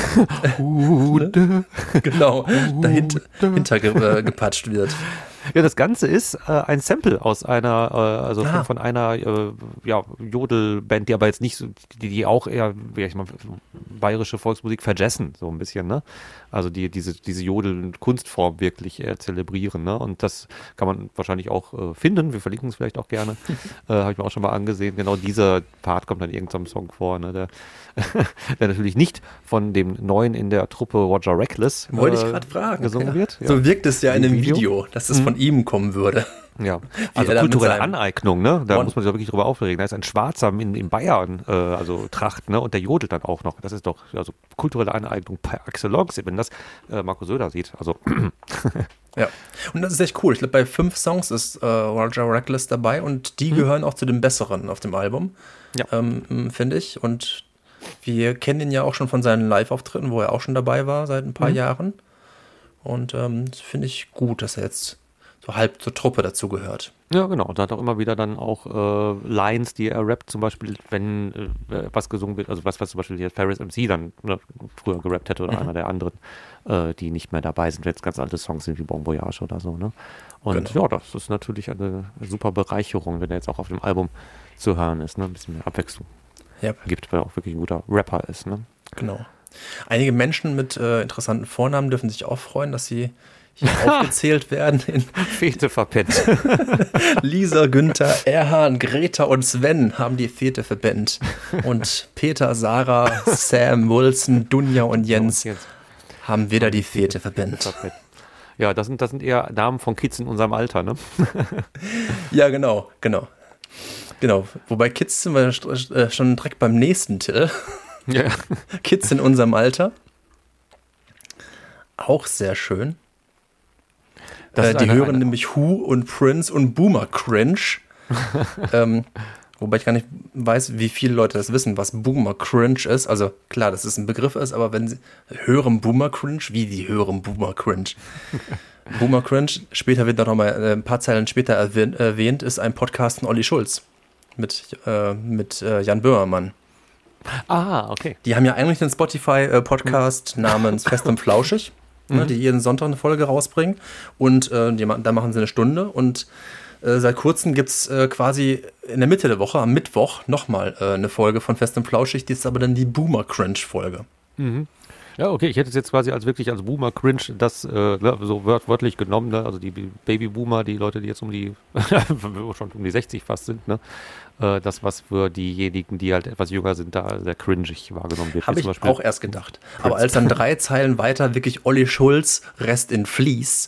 genau, dahinter gepatscht wird. Ja, das Ganze ist ein Sample aus einer, von einer Jodelband, die aber jetzt nicht so, die auch eher, wie ich mal, bayerische Volksmusik vergessen, so ein bisschen, ne? Also diese Jodel-Kunstform wirklich zelebrieren, ne? Und das kann man wahrscheinlich auch finden. Wir verlinken es vielleicht auch gerne. Habe ich mir auch schon mal angesehen. Genau dieser Part kommt dann in irgendeinem Song vor, ne? Der natürlich nicht von dem Neuen in der Truppe Roger Reckless wollte ich gerade fragen, gesungen wird. Ja. So wirkt es ja in dem Video, dass es von ihm kommen würde. Ja, also kulturelle Aneignung, ne? Da muss man sich auch wirklich drüber aufregen. Da ist ein Schwarzer in Bayern, Tracht, ne? Und der jodelt dann auch noch. Das ist doch kulturelle Aneignung par excellence, wenn das Markus Söder sieht. Also ja, und das ist echt cool. Ich glaube, bei 5 Songs ist Roger Reckless dabei und die gehören auch zu den besseren auf dem Album, finde ich. Und wir kennen ihn ja auch schon von seinen Live-Auftritten, wo er auch schon dabei war seit ein paar Jahren. Und das finde ich gut, dass er jetzt so halb zur Truppe dazu gehört. Ja, genau. Und da hat auch immer wieder dann auch Lines, die er rappt, zum Beispiel, wenn was gesungen wird, also was zum Beispiel hier Ferris MC dann früher gerappt hätte oder einer der anderen, die nicht mehr dabei sind, wenn es ganz alte Songs sind wie Bon Voyage oder so, ne? Und ja, das ist natürlich eine super Bereicherung, wenn er jetzt auch auf dem Album zu hören ist, ne? Ein bisschen mehr Abwechslung gibt, weil er auch wirklich ein guter Rapper ist, ne? Genau. Einige Menschen mit interessanten Vornamen dürfen sich auch freuen, dass sie hier aufgezählt werden. Fete verpennt. Lisa, Günther, Erhan, Greta und Sven haben die Fete verpennt. Und Peter, Sarah, Sam, Wilson, Dunja und Jens haben wieder die Fete verpennt. Ja, das sind eher Namen von Kids in unserem Alter, ne? Ja, genau. Wobei Kids sind wir schon direkt beim nächsten Titel. Ja. Kids in unserem Alter. Auch sehr schön. Die hören nämlich Who und Prince und Boomer Cringe. Wobei ich gar nicht weiß, wie viele Leute das wissen, was Boomer Cringe ist. Also klar, dass es ein Begriff ist, aber wenn sie hören Boomer Cringe, wie die hören Boomer Cringe? Boomer Cringe, später wird noch mal ein paar Zeilen später erwähnt, ist ein Podcast von Olli Schulz mit Jan Böhmermann. Ah, okay. Die haben ja eigentlich einen Spotify-Podcast namens Fest und Flauschig, die jeden Sonntag eine Folge rausbringen. Und da machen sie eine Stunde. Und seit kurzem gibt es quasi in der Mitte der Woche, am Mittwoch, nochmal eine Folge von Fest und Flauschig. Die ist aber dann die Boomer-Cringe-Folge. Mhm. Ja, okay, ich hätte es jetzt quasi als Boomer-Cringe so wörtlich genommen, ne? Also die Baby-Boomer, die Leute, die jetzt schon um die 60 fast sind, ne? Das, was für diejenigen, die halt etwas jünger sind, da sehr cringig wahrgenommen wird. Habe ich auch erst gedacht. Aber als dann 3 Zeilen weiter wirklich Olli Schulz, Rest in Vlies,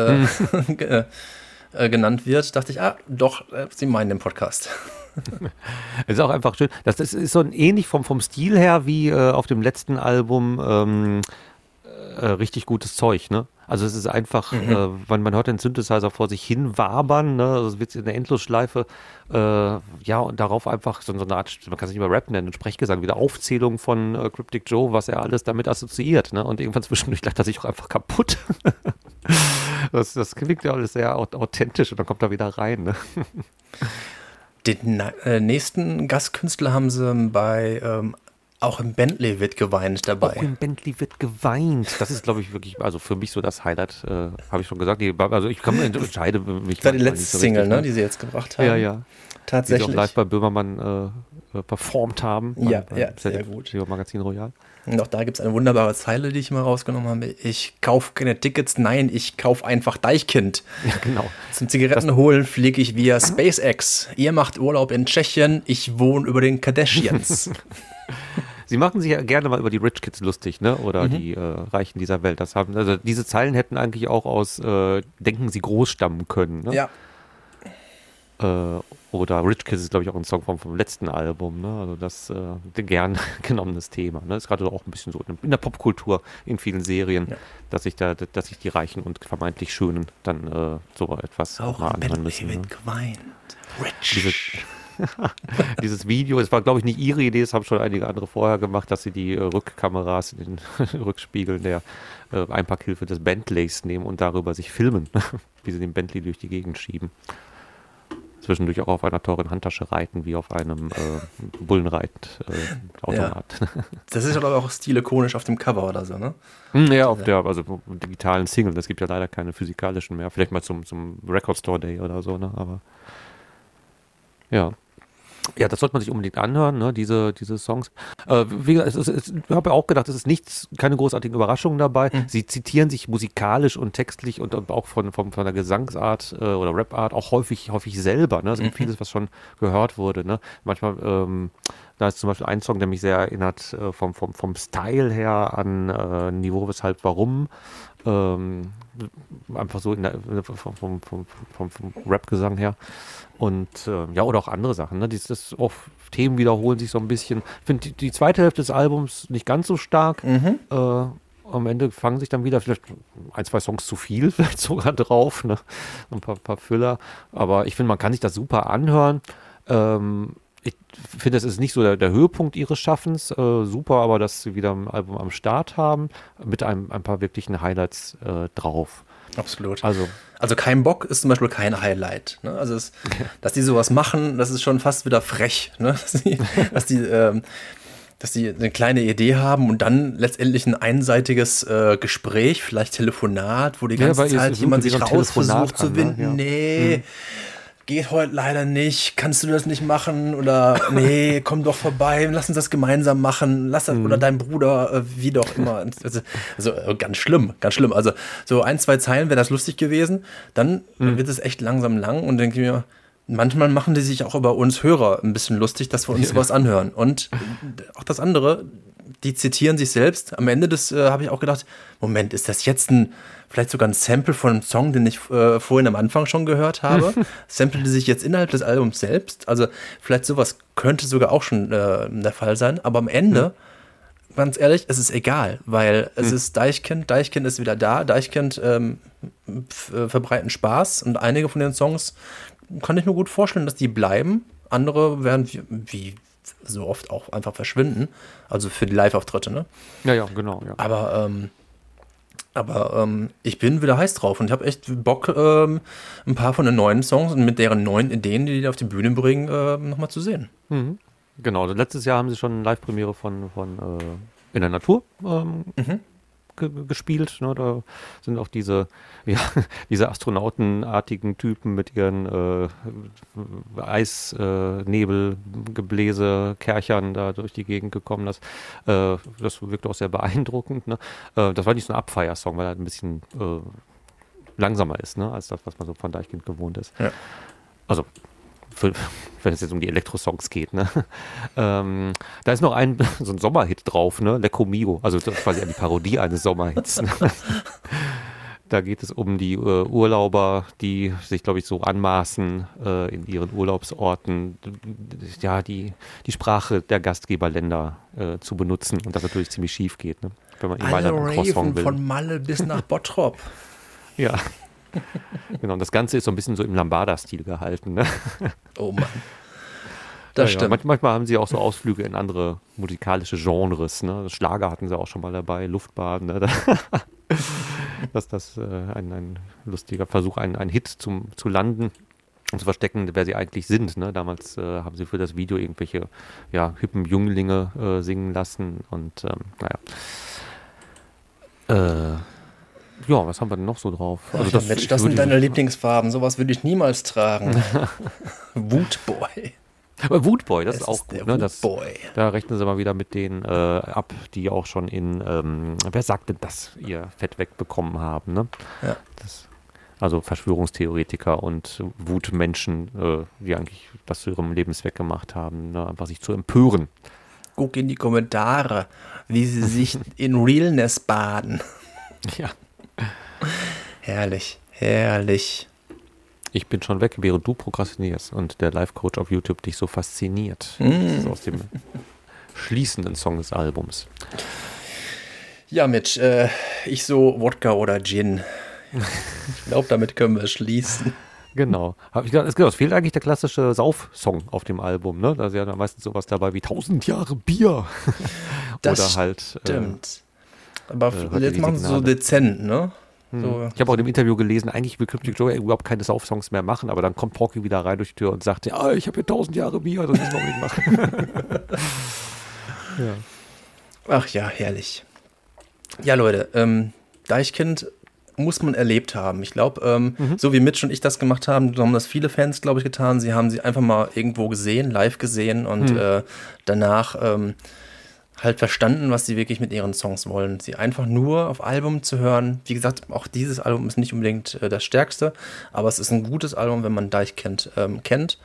genannt wird, dachte ich, doch, sie meinen den Podcast. Es ist auch einfach schön. Das ist so ähnlich vom Stil her wie auf dem letzten Album richtig gutes Zeug, ne? Also es ist einfach, man hört den Synthesizer vor sich hin wabern, ne? Also es wird in der Endlosschleife, und darauf einfach so eine Art, man kann es nicht mehr Rap nennen, ein Sprechgesang, wieder Aufzählung von Cryptic Joe, was er alles damit assoziiert, ne? Und irgendwann zwischendurch lacht er sich auch einfach kaputt. Das klingt ja alles sehr authentisch und dann kommt er wieder rein, ne? Den nächsten Gastkünstler haben sie bei auch im Bentley wird geweint dabei. Auch im Bentley wird geweint. Das ist, glaube ich, wirklich, also für mich so das Highlight, habe ich schon gesagt. Also ich entscheide mich. Das war die letzte so Single, ne, die sie jetzt gebracht haben. Ja. Tatsächlich. Die sie auch live bei Böhmermann performt haben. Ja, sehr gut. Magazin Royal. Und auch da gibt es eine wunderbare Zeile, die ich mal rausgenommen habe. Ich kaufe keine Tickets, nein, ich kaufe einfach Deichkind. Ja, genau. Zum Zigaretten holen fliege ich via SpaceX. Ihr macht Urlaub in Tschechien, ich wohne über den Kardashians. Sie machen sich ja gerne mal über die Rich Kids lustig, ne? Oder die Reichen dieser Welt. Also diese Zeilen hätten eigentlich auch aus Denken Sie groß stammen können, ne? Ja. Oder Rich Kids ist, glaube ich, auch ein Song vom letzten Album, ne? Also das gern genommenes Thema, ne? Ist gerade auch ein bisschen so in der Popkultur in vielen Serien, dass sich die Reichen und vermeintlich Schönen dann so etwas auch mal anhören müssen. Wird geweint. Rich. Dieses Video, es war glaube ich nicht ihre Idee, es haben schon einige andere vorher gemacht, dass sie die Rückkameras in den Rückspiegeln der Einpackhilfe des Bentleys nehmen und darüber sich filmen, wie sie den Bentley durch die Gegend schieben. Zwischendurch auch auf einer teuren Handtasche reiten, wie auf einem Bullenreit-Automat. Ja. Das ist aber auch stilikonisch auf dem Cover oder so, ne? Ja, auf der digitalen Single. Es gibt ja leider keine physikalischen mehr. Vielleicht mal zum Record Store Day oder so, ne? Aber ja. Ja, das sollte man sich unbedingt anhören, ne? Diese Songs. Wie gesagt, ich habe ja auch gedacht, es ist keine großartigen Überraschungen dabei. Sie zitieren sich musikalisch und textlich und auch von der Gesangsart oder Rapart auch häufig selber. Ne? Es gibt vieles, was schon gehört wurde. Ne? Manchmal, da ist zum Beispiel ein Song, der mich sehr erinnert, vom Style her an Niveau, weshalb, warum. Einfach so vom Rap-Gesang her. Und ja, oder auch andere Sachen. Ne? Themen wiederholen sich so ein bisschen. Ich finde die zweite Hälfte des Albums nicht ganz so stark. Am Ende fangen sich dann wieder vielleicht 1, 2 Songs zu viel, vielleicht sogar drauf. Ne? Ein paar Füller. Aber ich finde, man kann sich das super anhören. Ich finde, es ist nicht so der Höhepunkt ihres Schaffens. Super, aber dass sie wieder ein Album am Start haben, mit ein paar wirklichen Highlights drauf. Absolut. Also kein Bock ist zum Beispiel kein Highlight. Ne? Also dass die sowas machen, das ist schon fast wieder frech. Ne? Dass die eine kleine Idee haben und dann letztendlich ein einseitiges Gespräch, vielleicht Telefonat, wo die ganze Zeit jemand sich raus versucht zu winden. Ne? Nee, geht heute leider nicht, kannst du das nicht machen? Oder nee, komm doch vorbei, lass uns das gemeinsam machen, oder dein Bruder, wie doch immer. Also ganz schlimm, ganz schlimm. Also so 1, 2 Zeilen wäre das lustig gewesen, dann wird es echt langsam lang und denke ich mir, manchmal machen die sich auch über uns Hörer ein bisschen lustig, dass wir uns sowas anhören. Und auch das andere, die zitieren sich selbst. Am Ende habe ich auch gedacht, Moment, ist das jetzt vielleicht sogar ein Sample von einem Song, den ich vorhin am Anfang schon gehört habe? Sample die sich jetzt innerhalb des Albums selbst? Also vielleicht sowas könnte sogar auch schon der Fall sein. Aber am Ende, ganz ehrlich, es ist egal, weil es ist Deichkind ist wieder da, Deichkind verbreiten Spaß und einige von den Songs kann ich mir gut vorstellen, dass die bleiben. Andere werden wie so oft auch einfach verschwinden. Also für die Live-Auftritte, ne? Ja, genau. Ja. Aber ich bin wieder heiß drauf und ich habe echt Bock, ein paar von den neuen Songs und mit deren neuen Ideen, die auf die Bühne bringen, nochmal zu sehen. Genau, also letztes Jahr haben sie schon eine Live-Premiere von In der Natur gespielt. Ne? Da sind auch diese astronautenartigen Typen mit ihren Eisnebelgebläse, Kerchern da durch die Gegend gekommen. Das wirkt auch sehr beeindruckend. Ne? Das war nicht so ein Abfeiersong, weil er ein bisschen langsamer ist, ne? Als das, was man so von Deichkind gewohnt ist. Ja. Also wenn es jetzt um die Elektro-Songs geht, ne? Da ist noch so ein Sommerhit drauf, ne? Lecco Mio, also das ist quasi eine Parodie eines Sommerhits. Ne? Da geht es um die Urlauber, die sich, glaube ich, so anmaßen, in ihren Urlaubsorten, ja, die Sprache der Gastgeberländer zu benutzen und das natürlich ziemlich schief geht, ne? Wenn man alle raven von Malle bis nach Bottrop. Ja. Genau, und das Ganze ist so ein bisschen so im Lambada-Stil gehalten. Ne? Oh Mann. Das stimmt. Ja, manchmal haben sie auch so Ausflüge in andere musikalische Genres. Ne? Schlager hatten sie auch schon mal dabei, Luftbaden. Ne? Das ein lustiger Versuch, einen Hit zu landen und zu verstecken, wer sie eigentlich sind. Ne? Damals haben sie für das Video irgendwelche hippen Jünglinge singen lassen und ja, was haben wir denn noch so drauf? Also das sind deine Lieblingsfarben. Sowas würde ich niemals tragen. Wutboy. Wutboy, das ist auch gut. Ne? Wutboy. Da rechnen sie mal wieder mit denen ab, die auch schon wer sagt denn das, ihr Fett wegbekommen haben. Ne? Ja. Also Verschwörungstheoretiker und Wutmenschen, die eigentlich was zu ihrem Lebenszweck gemacht haben, ne? Einfach sich zu empören. Guck in die Kommentare, wie sie sich in Realness baden. Ja. Herrlich, herrlich. Ich bin schon weg, während du prokrastinierst und der Live-Coach auf YouTube dich so fasziniert. Das ist aus dem schließenden Song des Albums. Ja, Mitch, ich so Wodka oder Gin. Ich glaube, damit können wir schließen. Genau. Hab ich gedacht, es fehlt eigentlich der klassische Sauf-Song auf dem Album, ne? Da ist ja dann meistens sowas dabei wie 1000 Jahre Bier. Das Oder halt. stimmt. Aber heute jetzt die machen sie so Signale. dezent, ne? So. Ich habe auch in dem Interview gelesen, eigentlich will Cryptic Joe überhaupt keine Sauf-Songs mehr machen, aber dann kommt Porky wieder rein durch die Tür und sagt, ja, ich habe hier 1000 Jahre Bier, das müssen wir unbedingt machen. Ja. Ach ja, herrlich. Ja, Leute, Deichkind muss man erlebt haben. Ich glaube, so wie Mitch und ich das gemacht haben, haben das viele Fans, glaube ich, getan. Sie haben sie einfach mal irgendwo gesehen, live gesehen und danach halt verstanden, was sie wirklich mit ihren Songs wollen. Sie einfach nur auf Album zu hören. Wie gesagt, auch dieses Album ist nicht unbedingt das stärkste, aber es ist ein gutes Album, wenn man Deichkind kennt.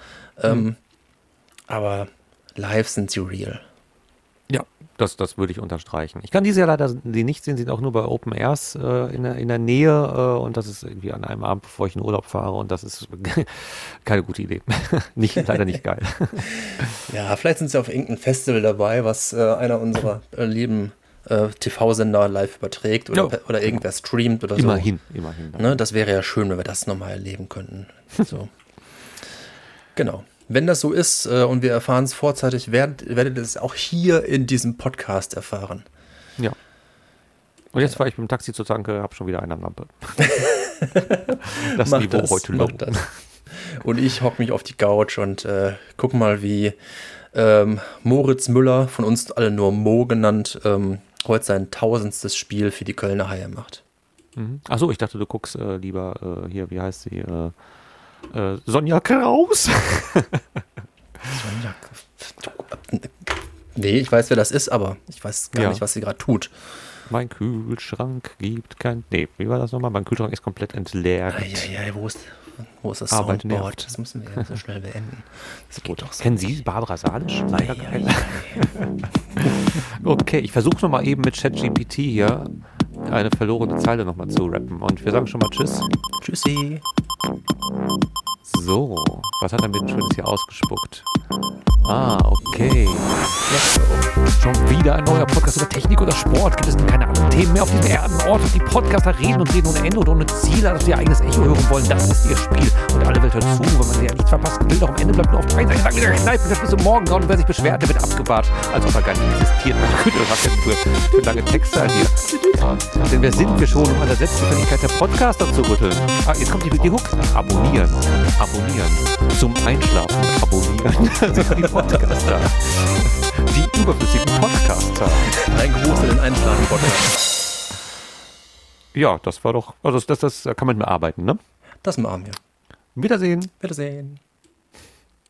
Aber live sind sie real. Ja, das würde ich unterstreichen. Ich kann diese ja leider nicht sehen, sind auch nur bei Open Airs in der Nähe und das ist irgendwie an einem Abend, bevor ich in Urlaub fahre und das ist keine gute Idee. Leider nicht geil. Ja, vielleicht sind sie auf irgendeinem Festival dabei, was einer unserer lieben TV-Sender live überträgt oder irgendwer streamt oder immerhin, so. Immerhin. Ne, das wäre ja schön, wenn wir das nochmal erleben könnten. So. Genau. Wenn das so ist und wir erfahren es vorzeitig, werdet ihr es auch hier in diesem Podcast erfahren. Ja. Und jetzt fahre ich mit dem Taxi zur Tanke, habe schon wieder eine Lampe. Das Niveau heute low. Und ich hocke mich auf die Couch und guck mal, wie Moritz Müller, von uns alle nur Mo genannt, heute sein 1000. Spiel für die Kölner Haie macht. Achso, ich dachte, du guckst lieber hier, wie heißt sie? Sonja Kraus. Sonja. Nee, ich weiß, wer das ist, aber ich weiß gar nicht, was sie gerade tut. Mein Kühlschrank gibt kein... Nee, wie war das nochmal? Mein Kühlschrank ist komplett entleert. Ja, wo ist das Arbeit Soundboard? nervt. Das müssen wir ja so schnell beenden. Das geht doch so. Kennen Sie Barbara Salisch? Leider geil. Okay, ich versuche nochmal eben mit ChatGPT hier eine verlorene Zeile nochmal zu rappen. Und wir sagen schon mal Tschüss. Tschüssi. So, was hat er mir denn Schönes hier ausgespuckt? Okay. Schon wieder ein neuer Podcast über Technik oder Sport. Gibt es denn keine anderen Themen mehr auf diesem Erdenort? Die Podcaster reden und reden ohne Ende und ohne Ziel, dass sie ihr eigenes Echo hören wollen. Das ist ihr Spiel. Und alle Welt hört zu, wenn man ja nichts verpassen will. Doch am Ende bleibt nur auf 3 Seiten lang wieder Kneipen. Das bis zum Morgen und wer sich beschwert, der wird abgewahrt. Als ob er gar nicht existiert. Man könnte für lange Texte hier. Denn wer sind wir schon, um an der Selbstständigkeit der Podcaster zu rütteln? Jetzt kommt die Hook. Abonnieren. Zum Einschlafen abonnieren. Die Podcaster. Die überflüssigen Podcaster. Ein Gruß für den Einschlafen-Podcast. Ja, das war doch, also das kann man mit arbeiten, ne? Das machen wir. Wiedersehen. Wiedersehen.